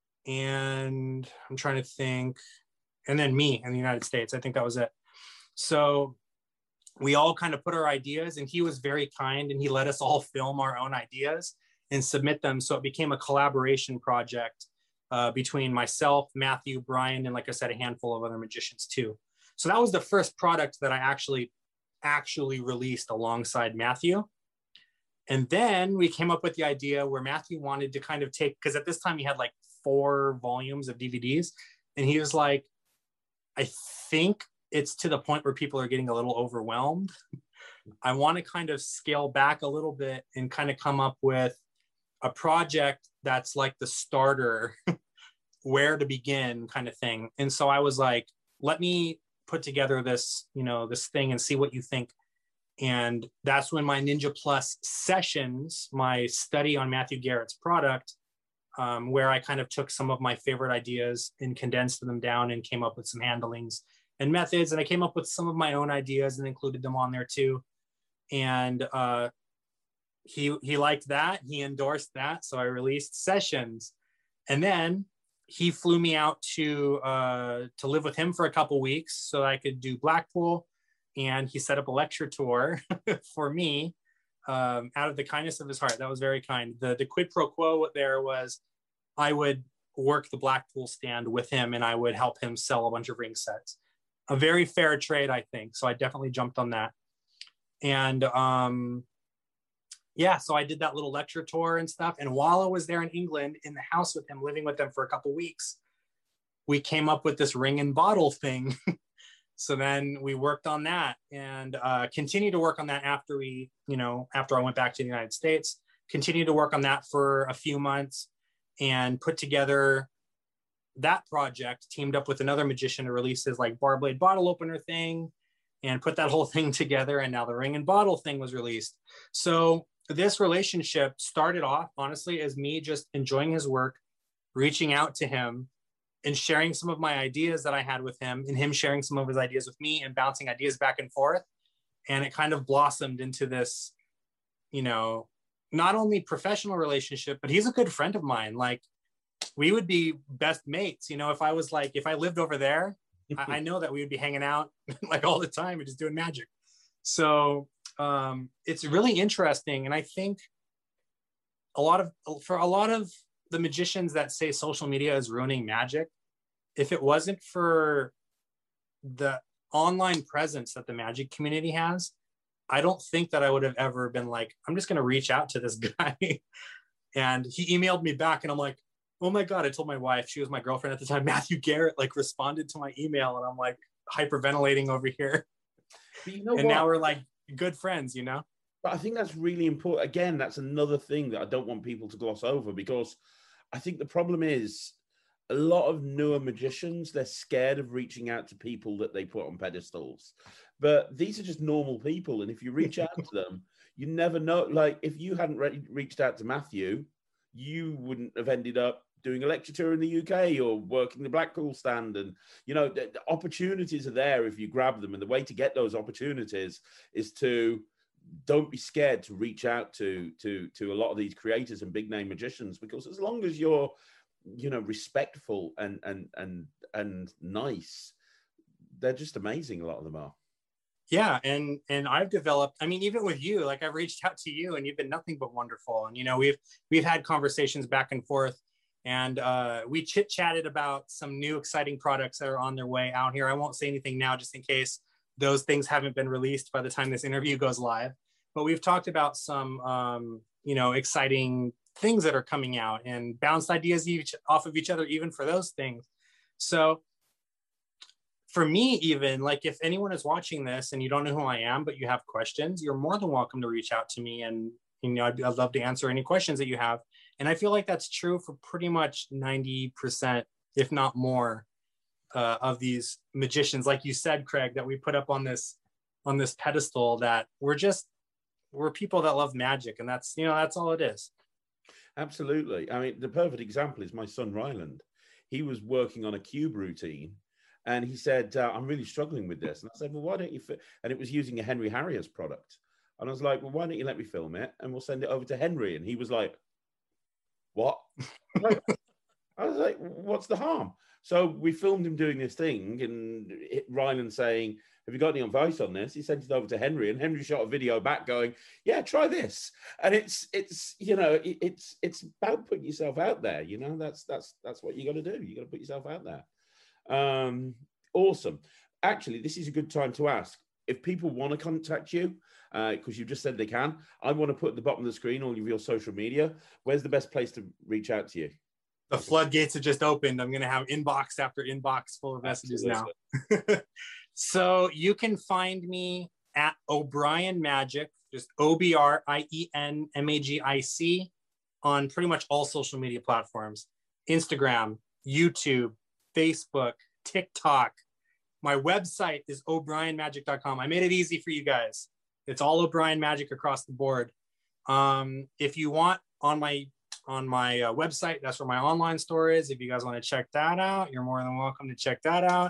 and I'm trying to think, and then me in the United States. I think that was it. So we all kind of put our ideas, and he was very kind and he let us all film our own ideas and submit them. So it became a collaboration project between myself, Matthew, Brian, and like I said, a handful of other magicians too. So that was the first product that I actually released alongside Matthew. And then we came up with the idea where Matthew wanted to kind of take, because at this time he had like 4 volumes of DVDs, and he was like, I think it's to the point where people are getting a little overwhelmed. I want to kind of scale back a little bit and kind of come up with a project that's like the starter, where to begin kind of thing. And so I was like, let me put together this, this thing and see what you think. And that's when my Ninja Plus sessions, my study on Matthew Garrett's product, where I kind of took some of my favorite ideas and condensed them down and came up with some handlings and methods. And I came up with some of my own ideas and included them on there too. And he liked that. He endorsed that. So I released Sessions. And then he flew me out to live with him for a couple weeks so I could do Blackpool. And he set up a lecture tour for me out of the kindness of his heart. That was very kind. The quid pro quo there was I would work the Blackpool stand with him and I would help him sell a bunch of ring sets. A very fair trade, I think. So I definitely jumped on that. And so I did that little lecture tour and stuff. And while I was there in England in the house with him, living with him for a couple weeks, we came up with this ring and bottle thing. So then we worked on that and continued to work on that after after I went back to the United States, continued to work on that for a few months and put together that project, teamed up with another magician to release his like bar blade bottle opener thing and put that whole thing together. And now the ring and bottle thing was released. So this relationship started off, honestly, as me just enjoying his work, reaching out to him and sharing some of my ideas that I had with him and him sharing some of his ideas with me and bouncing ideas back and forth. And it kind of blossomed into this, not only professional relationship, but he's a good friend of mine. Like we would be best mates. If I lived over there, I know that we would be hanging out like all the time and just doing magic. So it's really interesting. And I think for a lot of the magicians that say social media is ruining magic, if it wasn't for the online presence that the magic community has, I don't think that I would have ever been like, I'm just going to reach out to this guy. And he emailed me back and I'm like, oh my God, I told my wife, she was my girlfriend at the time, Matthew Garrett, like responded to my email and I'm like hyperventilating over here. And now we're like good friends, But I think that's really important. Again, that's another thing that I don't want people to gloss over, because I think the problem is a lot of newer magicians, they're scared of reaching out to people that they put on pedestals. But these are just normal people. And if you reach out to them, you never know. Like if you hadn't reached out to Matthew, you wouldn't have ended up doing a lecture tour in the UK or working the Blackpool stand. And, the opportunities are there if you grab them. And the way to get those opportunities is to don't be scared to reach out to a lot of these creators and big name magicians, because as long as you're, respectful and nice, they're just amazing. A lot of them are. Yeah. And I've developed, even with you, like I've reached out to you and you've been nothing but wonderful. And, we've had conversations back and forth and we chit chatted about some new exciting products that are on their way out here. I won't say anything now, just in case those things haven't been released by the time this interview goes live, but we've talked about some, exciting things that are coming out and bounced ideas off of each other, even for those things. So for me, even like if anyone is watching this and you don't know who I am, but you have questions, you're more than welcome to reach out to me. And, I'd love to answer any questions that you have. And I feel like that's true for pretty much 90%, if not more, of these magicians, like you said, Craig, that we put up on this pedestal, that we're people that love magic. And that's all it is. Absolutely. The perfect example is my son, Ryland. He was working on a cube routine and he said, I'm really struggling with this. And I said, well, why don't you, and it was using a Henry Harriers product. And I was like, well, why don't you let me film it and we'll send it over to Henry? And he was like, what? I was like, what's the harm? So we filmed him doing this thing and Ryland saying, have you got any advice on this? He sent it over to Henry and Henry shot a video back going, yeah, try this. And it's about putting yourself out there. That's what you got to do. You got to put yourself out there. Awesome. Actually, this is a good time to ask if people want to contact you, because you just said they can. I want to put at the bottom of the screen all of your social media. Where's the best place to reach out to you? The floodgates have just opened. I'm going to have inbox after inbox full of messages now. So you can find me at O'Brien Magic, just OBRIEN MAGIC, on pretty much all social media platforms: Instagram, YouTube, Facebook, TikTok. My website is o'brienmagic.com. I made it easy for you guys. It's all O'Brien Magic across the board. If you want, on my website, that's where my online store is. If you guys want to check that out, you're more than welcome to check that out.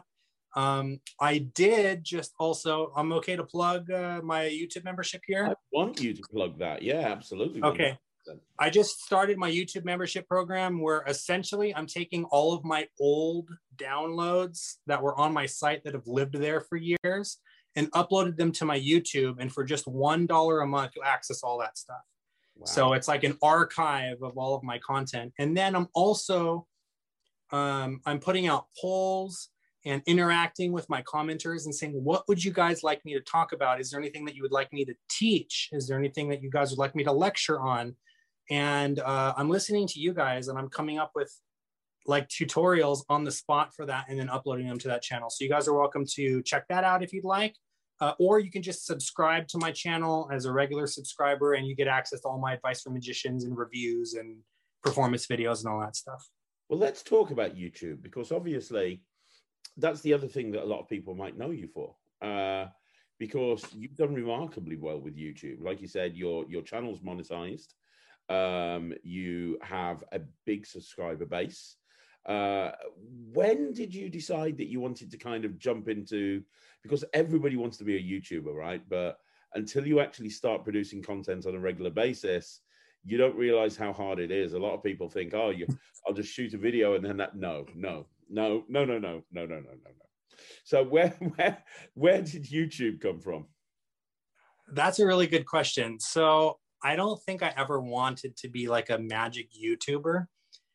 I did just also, I'm okay to plug my YouTube membership here? I want you to plug that. Yeah, absolutely. Okay. I just started my YouTube membership program where essentially I'm taking all of my old downloads that were on my site that have lived there for years and uploaded them to my YouTube. And for just $1 a month, you'll access all that stuff. Wow. So it's like an archive of all of my content. And then I'm also, I'm putting out polls and interacting with my commenters and saying, what would you guys like me to talk about? Is there anything that you would like me to teach? Is there anything that you guys would like me to lecture on? And I'm listening to you guys, and I'm coming up with like tutorials on the spot for that and then uploading them to that channel. So you guys are welcome to check that out if you'd like, or you can just subscribe to my channel as a regular subscriber and you get access to all my advice for magicians and reviews and performance videos and all that stuff. Well, let's talk about YouTube, because obviously that's the other thing that a lot of people might know you for, because you've done remarkably well with YouTube. Like you said, your channel's monetized. You have a big subscriber base. When did you decide that you wanted to kind of jump into, because everybody wants to be a YouTuber, right? But until you actually start producing content on a regular basis, you don't realize how hard it is. A lot of people think, oh, I'll just shoot a video and then that. No. So where did YouTube come from? That's a really good question. So I don't think I ever wanted to be like a magic YouTuber.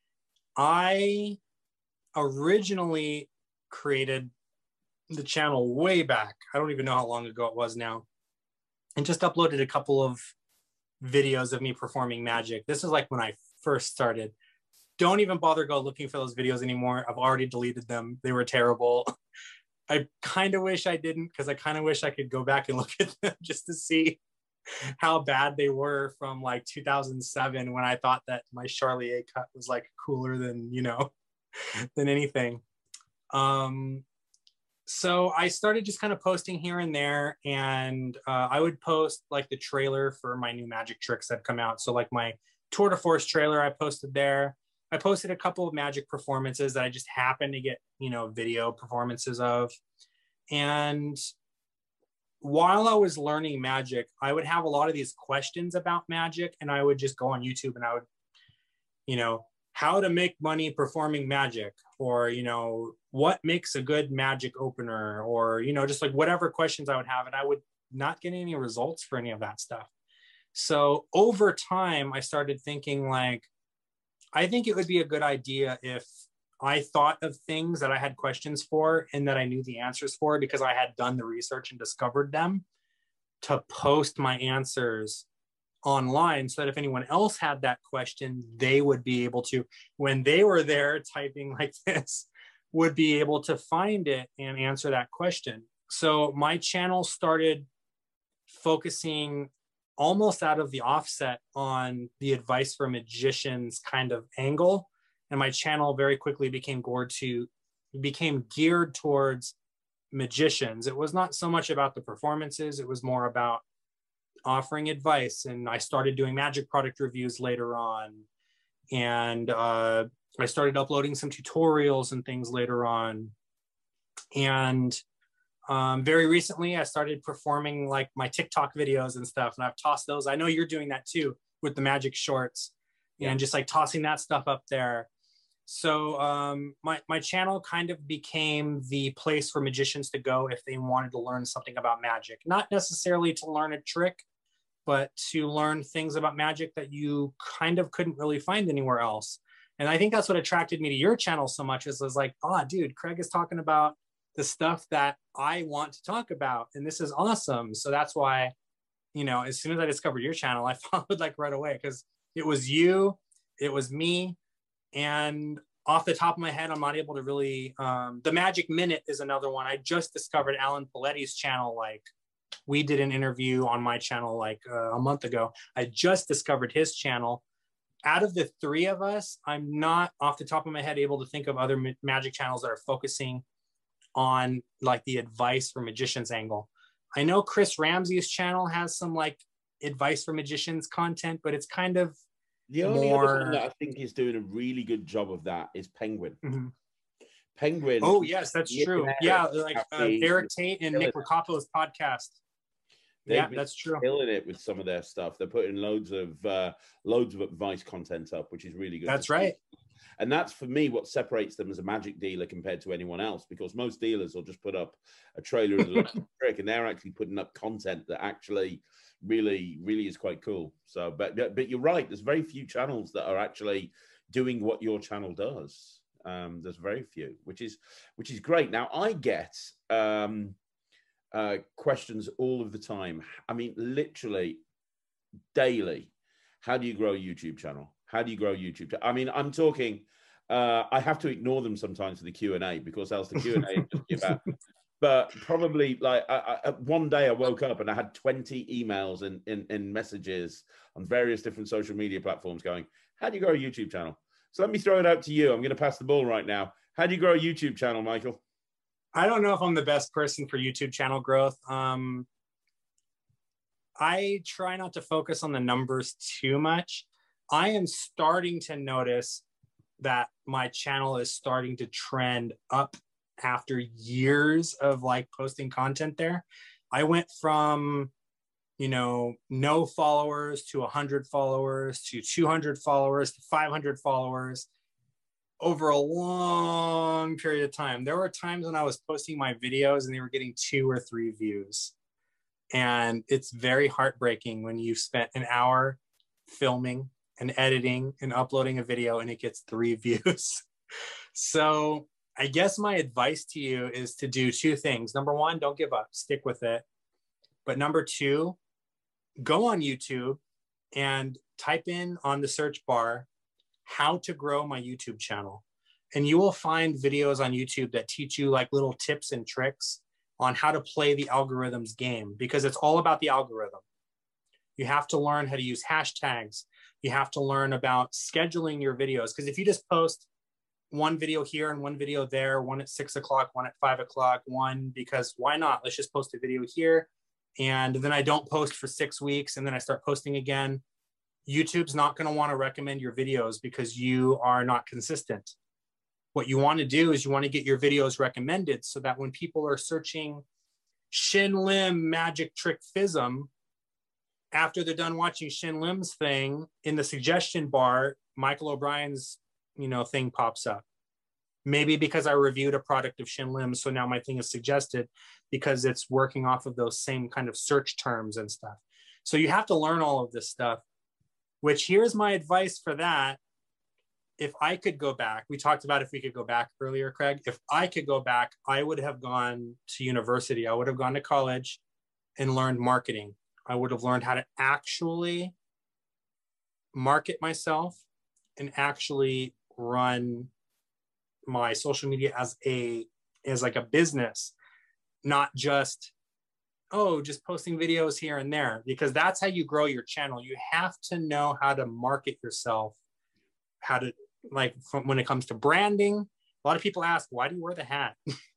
I originally created the channel way back. I don't even know how long ago it was now, and just uploaded a couple of videos of me performing magic. This is like when I first started. Don't even bother go looking for those videos anymore. I've already deleted them. They were terrible. I kind of wish I didn't, because I kind of wish I could go back and look at them just to see how bad they were from like 2007, when I thought that my Charlier cut was like cooler than, than anything. So I started just kind of posting here and there, and I would post like the trailer for my new magic tricks that come out. So like my Tour de Force trailer, I posted there. I posted a couple of magic performances that I just happened to get, video performances of. And while I was learning magic, I would have a lot of these questions about magic, and I would just go on YouTube and I would, how to make money performing magic, or, what makes a good magic opener, or, just like whatever questions I would have, and I would not get any results for any of that stuff. So over time, I started thinking like, I think it would be a good idea if I thought of things that I had questions for and that I knew the answers for, because I had done the research and discovered them, to post my answers online, so that if anyone else had that question, they would be able to, when they were there typing like this, would be able to find it and answer that question. So my channel started focusing almost out of the offset on the advice for magicians kind of angle. And my channel very quickly became geared towards magicians. It was not so much about the performances. It was more about offering advice. And I started doing magic product reviews later on. And I started uploading some tutorials and things later on. And very recently, I started performing like my TikTok videos and stuff. And I've tossed those. I know you're doing that too with the magic shorts, and just like tossing that stuff up there. So my channel kind of became the place for magicians to go if they wanted to learn something about magic. Not necessarily to learn a trick, but to learn things about magic that you kind of couldn't really find anywhere else. And I think that's what attracted me to your channel so much, is I was like, oh, dude, Craig is talking about the stuff that I want to talk about, and this is awesome. So that's why, as soon as I discovered your channel, I followed like right away, because it was you, it was me, And off the top of my head, I'm not able to really, the Magic Minute is another one. I just discovered Alan Paletti's channel. Like, we did an interview on my channel like a month ago. I just discovered his channel. Out of the three of us, I'm not off the top of my head able to think of other magic channels that are focusing on like the advice for magicians angle. I know Chris Ramsey's channel has some like advice for magicians content, but it's kind of the only more... other one that I think is doing a really good job of that is Penguin. Mm-hmm. Penguin. Oh yes, that's true. Yeah, like Eric Tate and Nick Ricopolo's podcast. Yeah, that's true. Killing it with some of their stuff. They're putting loads of advice content up, which is really good. That's right. And that's, for me, what separates them as a magic dealer compared to anyone else, because most dealers will just put up a trailer of the trick, and they're actually putting up content that actually really, really is quite cool. So, but you're right. There's very few channels that are actually doing what your channel does. There's very few, which is great. Now, I get questions all of the time. I mean, literally daily. How do you grow a YouTube channel? How do you grow YouTube? I mean, I'm talking, I have to ignore them sometimes for the Q&A, because else the Q&A just give out. But probably like one day I woke up and I had 20 emails and messages on various different social media platforms going, how do you grow a YouTube channel? So let me throw it out to you. I'm going to pass the ball right now. How do you grow a YouTube channel, Michael? I don't know if I'm the best person for YouTube channel growth. I try not to focus on the numbers too much. I am starting to notice that my channel is starting to trend up after years of like posting content there. I went from, no followers to 100 followers to 200 followers to 500 followers over a long period of time. There were times when I was posting my videos and they were getting 2 or 3 views. And it's very heartbreaking when you've spent an hour filming and editing and uploading a video and it gets 3 views. So I guess my advice to you is to do 2 things. Number 1, don't give up, stick with it. But number 2, go on YouTube and type in on the search bar, how to grow my YouTube channel. And you will find videos on YouTube that teach you like little tips and tricks on how to play the algorithm's game, because it's all about the algorithm. You have to learn how to use hashtags. You have to learn about scheduling your videos. Because if you just post one video here and one video there, one at 6 o'clock, one at 5 o'clock, one because why not? Let's just post a video here. And then I don't post for 6 weeks and then I start posting again. YouTube's not going to want to recommend your videos because you are not consistent. What you want to do is you want to get your videos recommended so that when people are searching Shin Lim magic trick FISM, after they're done watching Shin Lim's thing, in the suggestion bar, Michael O'Brien's, thing pops up. Maybe because I reviewed a product of Shin Lim, so now my thing is suggested because it's working off of those same kind of search terms and stuff. So you have to learn all of this stuff, which here's my advice for that. If I could go back, we talked about if we could go back earlier, Craig. If I could go back, I would have gone to university. I would have gone to college and learned marketing. I would have learned how to actually market myself and actually run my social media as like a business, not just, just posting videos here and there, because that's how you grow your channel. You have to know how to market yourself, how to, when it comes to branding. A lot of people ask, why do you wear the hat?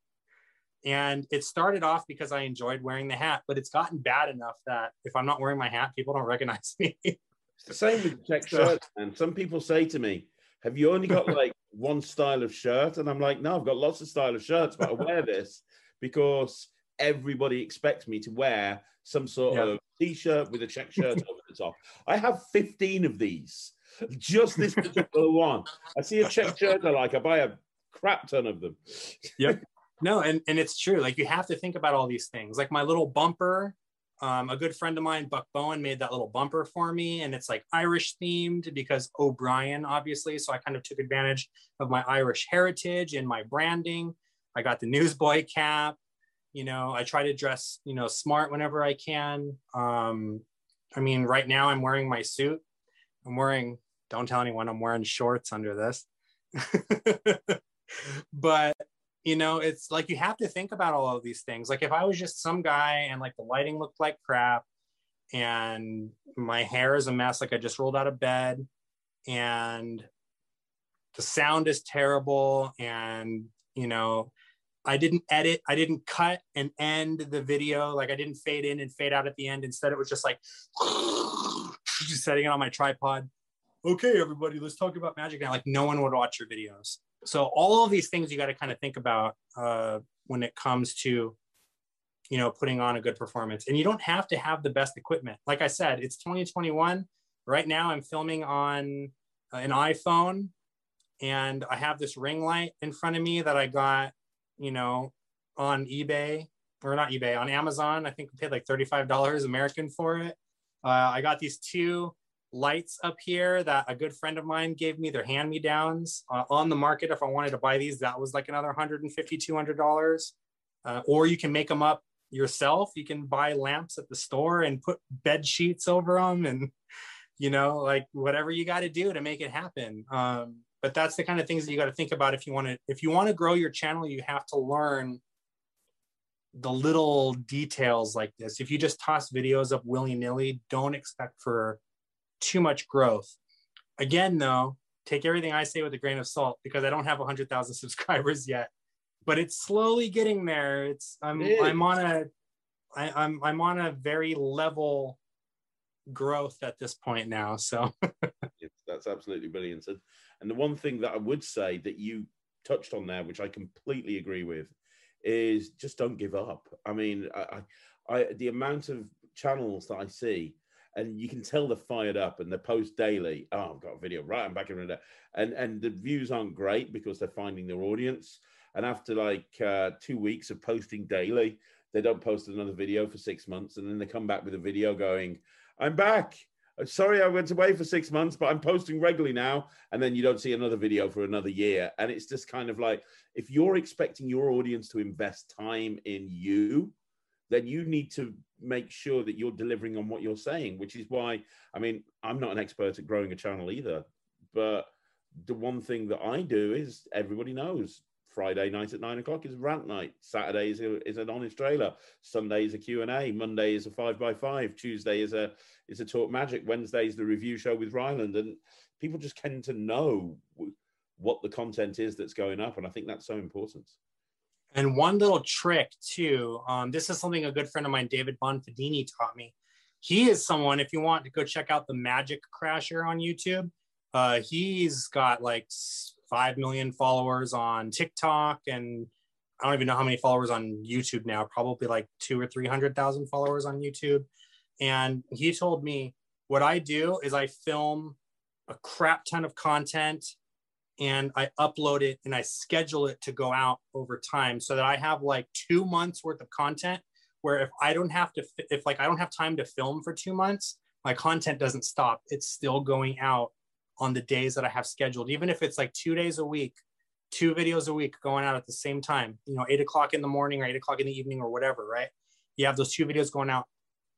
And it started off because I enjoyed wearing the hat, but it's gotten bad enough that if I'm not wearing my hat, people don't recognize me. It's the same with check shirts. And some people say to me, have you only got like one style of shirt? And I'm like, no, I've got lots of style of shirts, but I wear this because everybody expects me to wear some sort of t-shirt with a check shirt over the top. I have 15 of these, just this particular one. I see a check shirt I like, I buy a crap ton of them. Yep. No, and it's true. Like, you have to think about all these things. Like my little bumper, a good friend of mine, Buck Bowen, made that little bumper for me, and it's like Irish themed because O'Brien, obviously. So I kind of took advantage of my Irish heritage in my branding. I got the newsboy cap. I try to dress, smart whenever I can. I mean, right now I'm wearing my suit. Don't tell anyone I'm wearing shorts under this. But you know, it's like you have to think about all of these things. Like if I was just some guy and like the lighting looked like crap and my hair is a mess, like I just rolled out of bed, and the sound is terrible, and you know, I didn't edit, I didn't cut and end the video, like I didn't fade in and fade out at the end. Instead, it was just like just setting it on my tripod. Okay, everybody, let's talk about magic now. Like no one would watch your videos. So all of these things you got to kind of think about when it comes to, you know, putting on a good performance. And you don't have to have the best equipment. Like I said, it's 2021. Right now I'm filming on an iPhone, and I have this ring light in front of me that I got, you know, on eBay, or not eBay, on Amazon. I think I paid like $35 American for it. I got these two lights up here that a good friend of mine gave me. They're hand-me-downs on the market. If I wanted to buy these, that was like another $150, $200. Or you can make them up yourself. You can buy lamps at the store and put bed sheets over them, and you know, like whatever you got to do to make it happen. But that's the kind of things that you got to think about if you want to grow your channel. You have to learn the little details like this. If you just toss videos up willy-nilly, don't expect for too much growth. Again, though, take everything I say with a grain of salt, because I don't have 100,000 subscribers yet, but it's slowly getting there. I'm on a very level growth at this point now. So that's absolutely brilliant. And the one thing that I would say that you touched on there, which I completely agree with, is just don't give up. I mean, I the amount of channels that I see, and you can tell they're fired up and they post daily. Oh, I've got a video, right, I'm back in there. And the views aren't great because they're finding their audience. And after like 2 weeks of posting daily, they don't post another video for 6 months. And then they come back with a video going, I'm back. Sorry, I went away for 6 months, but I'm posting regularly now. And then you don't see another video for another year. And it's just kind of like, if you're expecting your audience to invest time in you, then you need to make sure that you're delivering on what you're saying, which is why, I mean, I'm not an expert at growing a channel either, but the one thing that I do is, everybody knows, Friday night at 9 o'clock is rant night. Saturday is an honest trailer. Sunday is a Q&A. Monday is a 5x5. Tuesday is a Talk Magic. Wednesday is the review show with Ryland. And people just tend to know what the content is that's going up. And I think that's so important. And one little trick too, this is something a good friend of mine, David Bonfadini, taught me. He is someone, if you want to go check out the Magic Crasher on YouTube, he's got like 5 million followers on TikTok, and I don't even know how many followers on YouTube now, probably like 200,000 or 300,000 followers on YouTube. And he told me, what I do is I film a crap ton of content and I upload it and I schedule it to go out over time, so that I have like 2 months worth of content, where if I don't have time to film for 2 months, my content doesn't stop. It's still going out on the days that I have scheduled, even if it's like 2 days a week, 2 videos a week going out at the same time, 8 o'clock in the morning or 8 o'clock in the evening or whatever, right? You have those 2 videos going out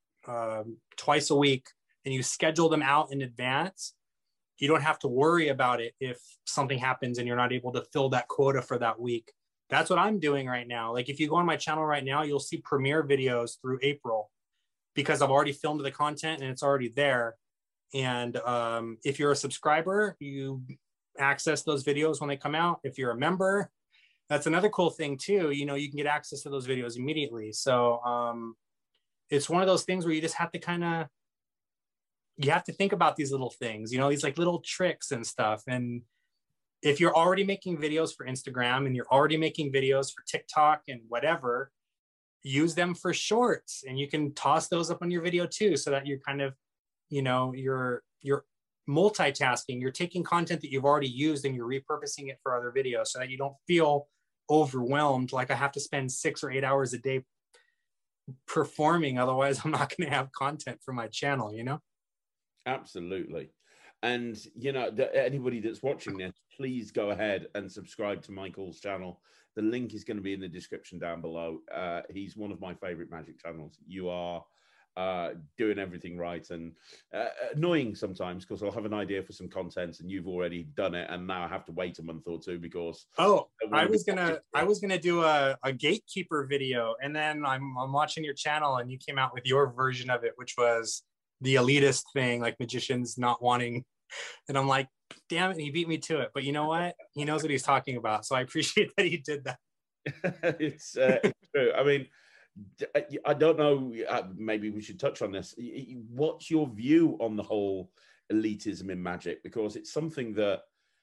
twice a week, and you schedule them out in advance. You don't have to worry about it if something happens and you're not able to fill that quota for that week. That's what I'm doing right now. Like if you go on my channel right now, you'll see premiere videos through April, because I've already filmed the content and it's already there. And if you're a subscriber, you access those videos when they come out. If you're a member, that's another cool thing too. You can get access to those videos immediately. So it's one of those things where you just have to you have to think about these little things, these like little tricks and stuff. And if you're already making videos for Instagram and you're already making videos for TikTok and whatever, use them for shorts, and you can toss those up on your video too, so that you're kind of, you're multitasking. You're taking content that you've already used and you're repurposing it for other videos, so that you don't feel overwhelmed. Like I have to spend 6 or 8 hours a day performing. Otherwise I'm not going to have content for my channel, Absolutely. And, anybody that's watching this, please go ahead and subscribe to Michael's channel. The link is going to be in the description down below. He's one of my favorite magic channels. You are doing everything right, and annoying sometimes because I'll have an idea for some content and you've already done it, and now I have to wait a month or two because I was gonna do a gatekeeper video, and then I'm watching your channel and you came out with your version of it, which was the elitist thing, like magicians not wanting, and I'm like, damn it, he beat me to it. But you know what? He knows what he's talking about, so I appreciate that he did that. It's true. I mean, I don't know, maybe we should touch on this. What's your view on the whole elitism in magic? Because it's something that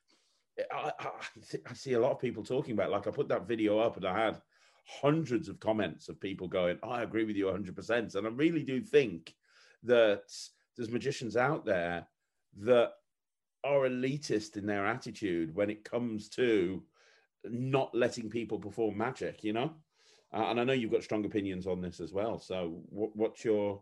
I see a lot of people talking about. Like, I put that video up and I had hundreds of comments of people going, I agree with you 100%. And I really do think that there's magicians out there that are elitist in their attitude when it comes to not letting people perform magic, you know? And I know you've got strong opinions on this as well. So what's your...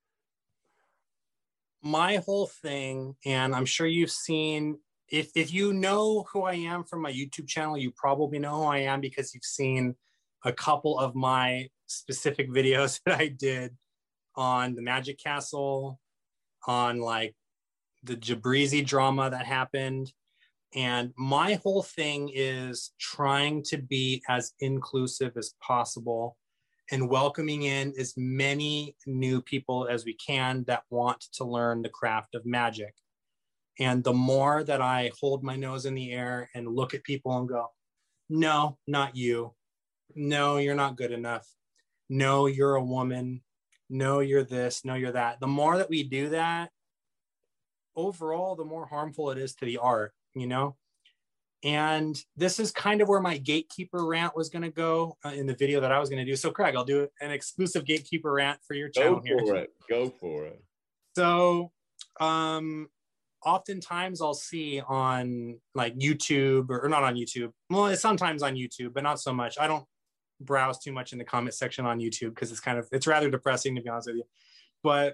My whole thing, and I'm sure you've seen, if you know who I am from my YouTube channel, you probably know who I am because you've seen a couple of my specific videos that I did on the Magic Castle, on like the Jabrizi drama that happened. And my whole thing is trying to be as inclusive as possible and welcoming in as many new people as we can that want to learn the craft of magic. And the more that I hold my nose in the air and look at people and go, no, not you. No, you're not good enough. No, you're a woman. No, you're this. No, you're that. The more that we do that, overall, the more harmful it is to the art, you know? And this is kind of where my gatekeeper rant was going to go in the video that I was going to do. So Craig, I'll do an exclusive gatekeeper rant for your channel here. Go for it. So oftentimes I'll see on like YouTube or not on YouTube. Well, it's sometimes on YouTube, but not so much. I don't browse too much in the comment section on YouTube because it's rather depressing, to be honest with you. But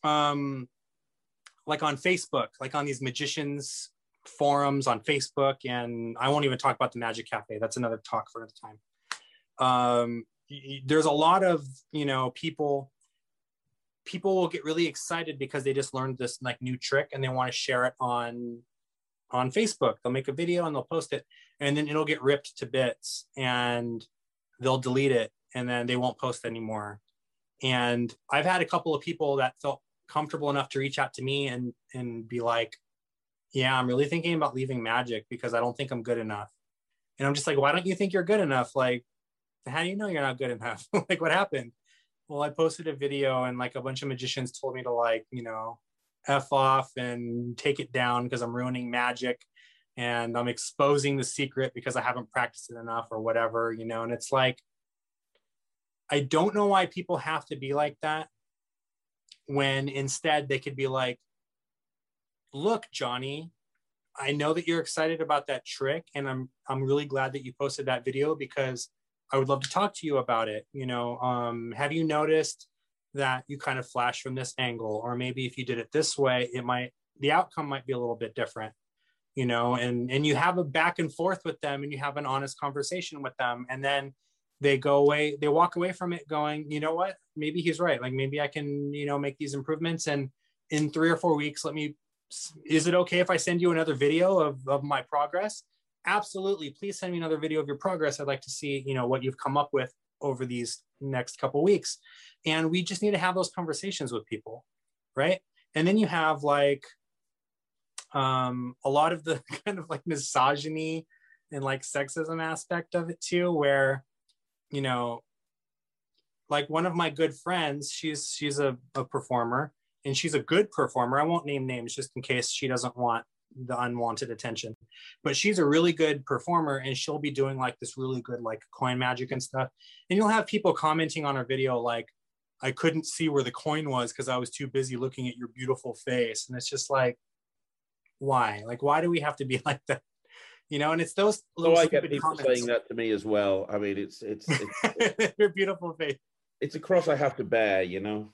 like on Facebook, like on these magicians forums on Facebook, and I won't even talk about the Magic Cafe. That's another talk for another time. There's a lot of, you know, people will get really excited because they just learned this like new trick and they want to share it on Facebook. They'll make a video and they'll post it, and then it'll get ripped to bits and they'll delete it and then they won't post anymore. And I've had a couple of people that felt comfortable enough to reach out to me and be like, yeah, I'm really thinking about leaving magic because I don't think I'm good enough. And I'm just like, why don't you think you're good enough? Like, how do you know you're not good enough? Like, what happened? Well, I posted a video and like a bunch of magicians told me to, like, you know, F off and take it down because I'm ruining magic and I'm exposing the secret because I haven't practiced it enough or whatever, you know? And it's like, I don't know why people have to be like that when instead they could be like, look, Johnny, I know that you're excited about that trick and I'm really glad that you posted that video because I would love to talk to you about it. You know, have you noticed that you kind of flash from this angle, or maybe if you did it this way, the outcome might be a little bit different, you know, and you have a back and forth with them and you have an honest conversation with them. And then they walk away from it going, you know what, maybe he's right. Like, maybe I can, you know, make these improvements. And in 3 or 4 weeks, is it okay if I send you another video of my progress? Absolutely. Please send me another video of your progress. I'd like to see, you know, what you've come up with over these next couple of weeks. And we just need to have those conversations with people, right? And then you have like a lot of the kind of like misogyny and like sexism aspect of it too, where, you know, like one of my good friends, she's a performer and she's a good performer. I won't name names just in case she doesn't want the unwanted attention, but she's a really good performer and she'll be doing like this really good like coin magic and stuff. And you'll have people commenting on her video like, I couldn't see where the coin was because I was too busy looking at your beautiful face. And it's just like, why? Like, why do we have to be like that? You know, and it's those little I get people comments saying that to me as well. I mean, it's your beautiful face. It's a cross I have to bear, you know.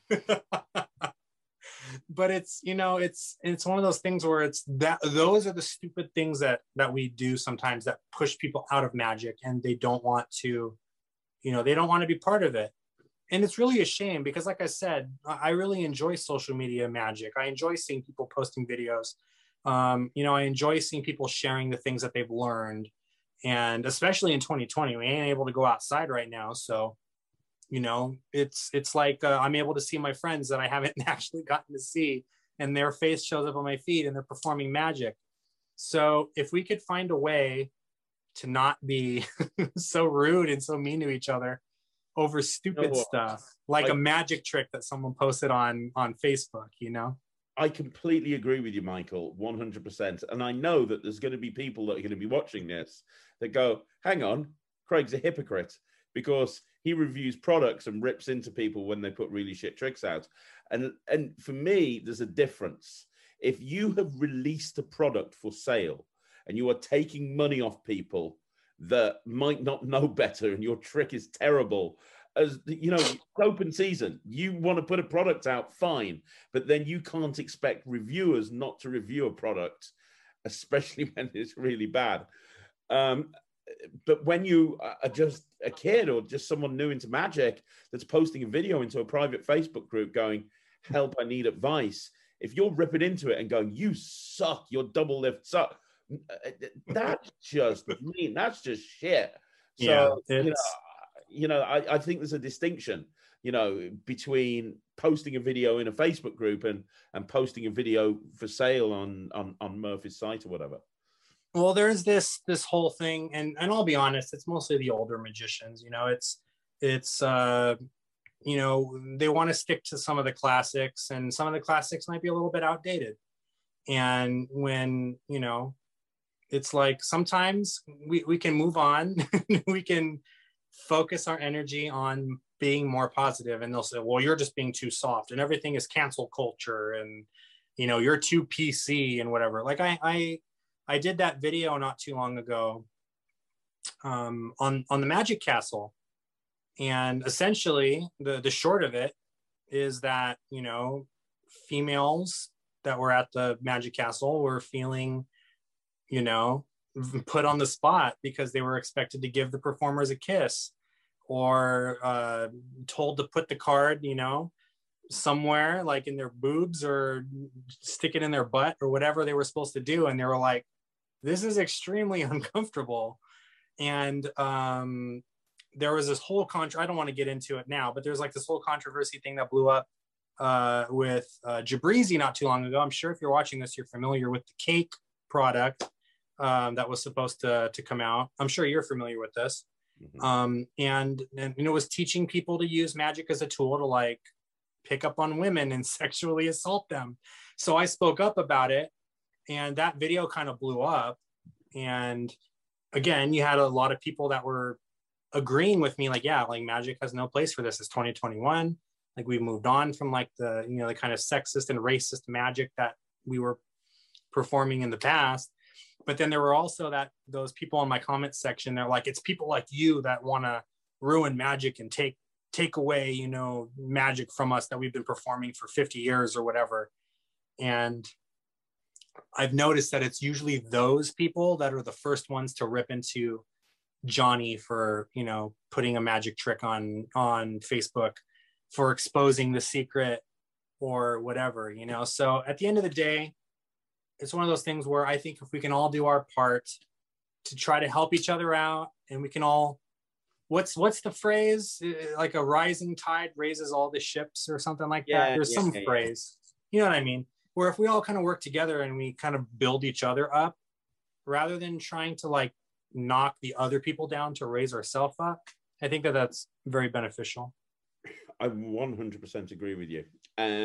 But it's, you know, it's one of those things where it's that those are the stupid things that we do sometimes that push people out of magic, and they don't want to, you know, they don't want to be part of it. And it's really a shame because, like I said, I really enjoy social media magic. I enjoy seeing people posting videos. I enjoy seeing people sharing the things that they've learned. And especially in 2020, we ain't able to go outside right now. So, it's like I'm able to see my friends that I haven't actually gotten to see, and their face shows up on my feed and they're performing magic. So if we could find a way to not be so rude and so mean to each other over stupid stuff, like a magic trick that someone posted on Facebook, I completely agree with you, Michael, 100%. And I know that there's going to be people that are going to be watching this that go, hang on, Craig's a hypocrite because he reviews products and rips into people when they put really shit tricks out. And for me, there's a difference. If you have released a product for sale and you are taking money off people that might not know better and your trick is terrible, as it's open season, you want to put a product out, fine, but then you can't expect reviewers not to review a product, especially when it's really bad. But when you are just a kid or just someone new into magic that's posting a video into a private Facebook group going, help, I need advice. If you're ripping into it and going, you suck, your double lift suck, that's just mean. That's just shit. So, I think there's a distinction, between posting a video in a Facebook group and posting a video for sale on Murphy's site or whatever. Well, there's this whole thing, and I'll be honest, it's mostly the older magicians. It's they want to stick to some of the classics, and some of the classics might be a little bit outdated. And when it's like sometimes we can move on, we can focus our energy on being more positive, and they'll say, well, you're just being too soft, and everything is cancel culture, and you're too PC and whatever. Like I did that video not too long ago on the Magic Castle. And essentially the short of it is that, females that were at the Magic Castle were feeling, put on the spot because they were expected to give the performers a kiss, or told to put the card, somewhere like in their boobs or stick it in their butt or whatever they were supposed to do. And they were like, this is extremely uncomfortable. And there was this whole I don't want to get into it now, but there's like this whole controversy thing that blew up with Jabrizi not too long ago. I'm sure if you're watching this, you're familiar with the cake product that was supposed to come out. I'm sure you're familiar with this. Mm-hmm. And it was teaching people to use magic as a tool to like pick up on women and sexually assault them. So I spoke up about it, and that video kind of blew up. And again, you had a lot of people that were agreeing with me, like, yeah, like magic has no place for this. It's 2021. Like we've moved on from like the, the kind of sexist and racist magic that we were performing in the past. But then there were also those people in my comment section, they're like, it's people like you that want to ruin magic and take away, magic from us that we've been performing for 50 years or whatever. And I've noticed that it's usually those people that are the first ones to rip into Johnny for, putting a magic trick on Facebook, for exposing the secret or whatever, So at the end of the day, it's one of those things where I think if we can all do our part to try to help each other out, and we can all, what's the phrase? Like a rising tide raises all the ships or something like that. There's some phrase, you know what I mean? Where if we all kind of work together and we kind of build each other up, rather than trying to like knock the other people down to raise ourselves up, I think that's very beneficial. I 100% agree with you.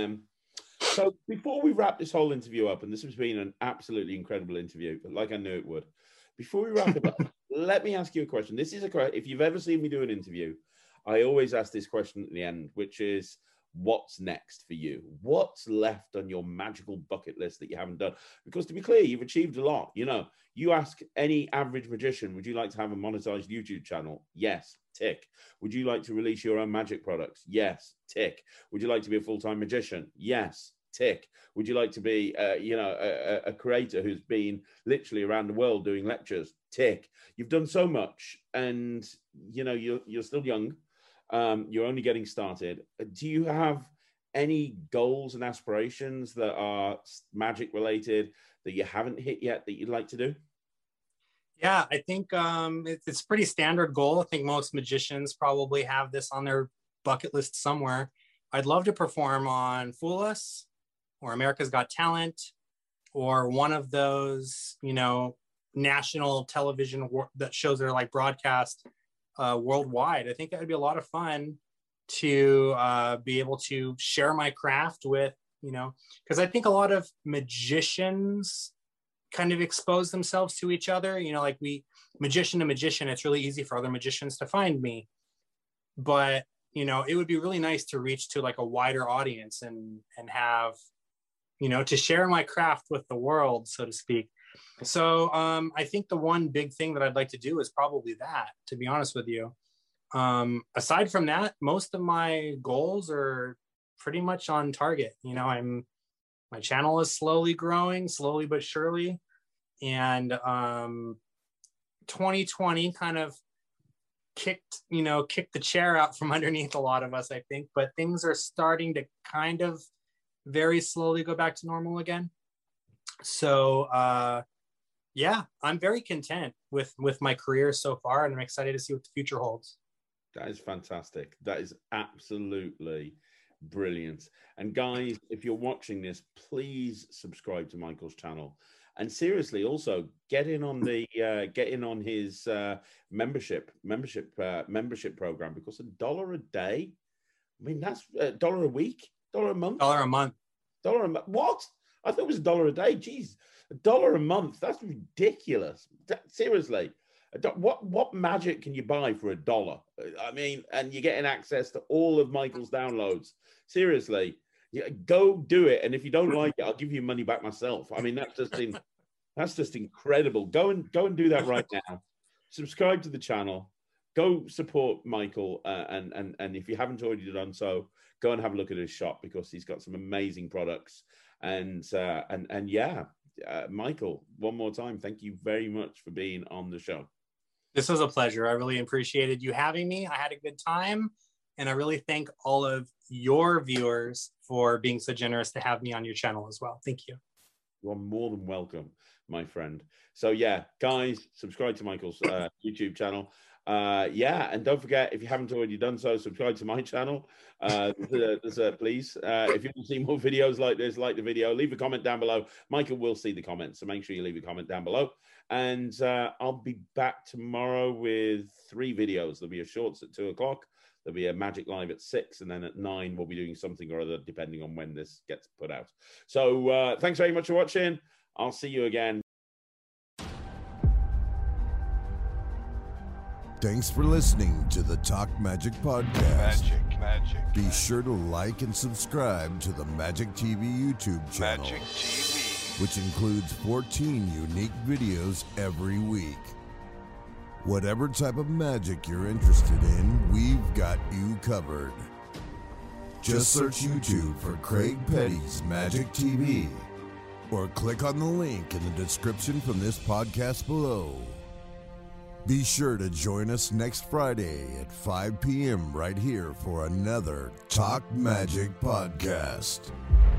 So before we wrap this whole interview up, and this has been an absolutely incredible interview, like I knew it would. Before we wrap it up, let me ask you a question. This is a question. If you've ever seen me do an interview, I always ask this question at the end, which is, what's next for you? What's left on your magical bucket list that you haven't done? Because to be clear, you've achieved a lot. You ask any average magician, would you like to have a monetized YouTube channel? Yes, tick. Would you like to release your own magic products? Yes, tick. Would you like to be a full-time magician? Yes, tick. Would you like to be, a creator who's been literally around the world doing lectures? Tick. You've done so much, and you're still young. You're only getting started. Do you have any goals and aspirations that are magic related that you haven't hit yet that you'd like to do? Yeah, I think it's a pretty standard goal. I think most magicians probably have this on their bucket list somewhere. I'd love to perform on Fool Us or America's Got Talent or one of those, national television that shows that are like broadcast worldwide. I think that would be a lot of fun to be able to share my craft with, because I think a lot of magicians kind of expose themselves to each other, like magician to magician, it's really easy for other magicians to find me. But, it would be really nice to reach to like a wider audience and have, to share my craft with the world, so to speak. So I think the one big thing that I'd like to do is probably that, to be honest with you. Aside from that, most of my goals are pretty much on target. My channel is slowly growing, slowly but surely. And 2020 kind of kicked the chair out from underneath a lot of us, I think. But things are starting to kind of very slowly go back to normal again. So yeah, I'm very content with my career so far, and I'm excited to see what the future holds. That is fantastic. That is absolutely brilliant. And guys, if you're watching this, please subscribe to Michael's channel. And seriously, also get in on his membership program, because $1 a day, I mean, that's $1 a week, $1 a month, $1 a month, $1 a month. What? I thought it was $1 a day. Jeez, $1 a month. That's ridiculous. Seriously. What magic can you buy for $1? I mean, and you're getting access to all of Michael's downloads. Seriously, go do it. And if you don't like it, I'll give you money back myself. I mean, that's just incredible. Go and do that right now. Subscribe to the channel. Go support Michael. And if you haven't already done so, go and have a look at his shop, because he's got some amazing products. And yeah, Michael, one more time, thank you very much for being on the show. This was a pleasure. I really appreciated you having me. I had a good time, and I really thank all of your viewers for being so generous to have me on your channel as well. Thank you. You're more than welcome, my friend. So yeah, guys, subscribe to Michael's YouTube channel. Yeah, and don't forget, if you haven't already done so, subscribe to my channel. Please, if you want to see more videos like this, like the video, leave a comment down below. Michael will see the comments, so make sure you leave a comment down below. And I'll be back tomorrow with 3 videos. There'll be a shorts at 2 o'clock. There'll be a Magic Live at 6, and then at 9 we'll be doing something or other, depending on when this gets put out. So thanks very much for watching. I'll see you again. Thanks for listening to the Talk Magic Podcast. Magic. Be sure to like and subscribe to the Magic TV YouTube channel, Magic TV. which includes 14 unique videos every week. Whatever type of magic you're interested in, we've got you covered. Just search YouTube for Craig Petty's Magic TV, or click on the link in the description from this podcast below. Be sure to join us next Friday at 5 p.m. right here for another Talk Magic podcast.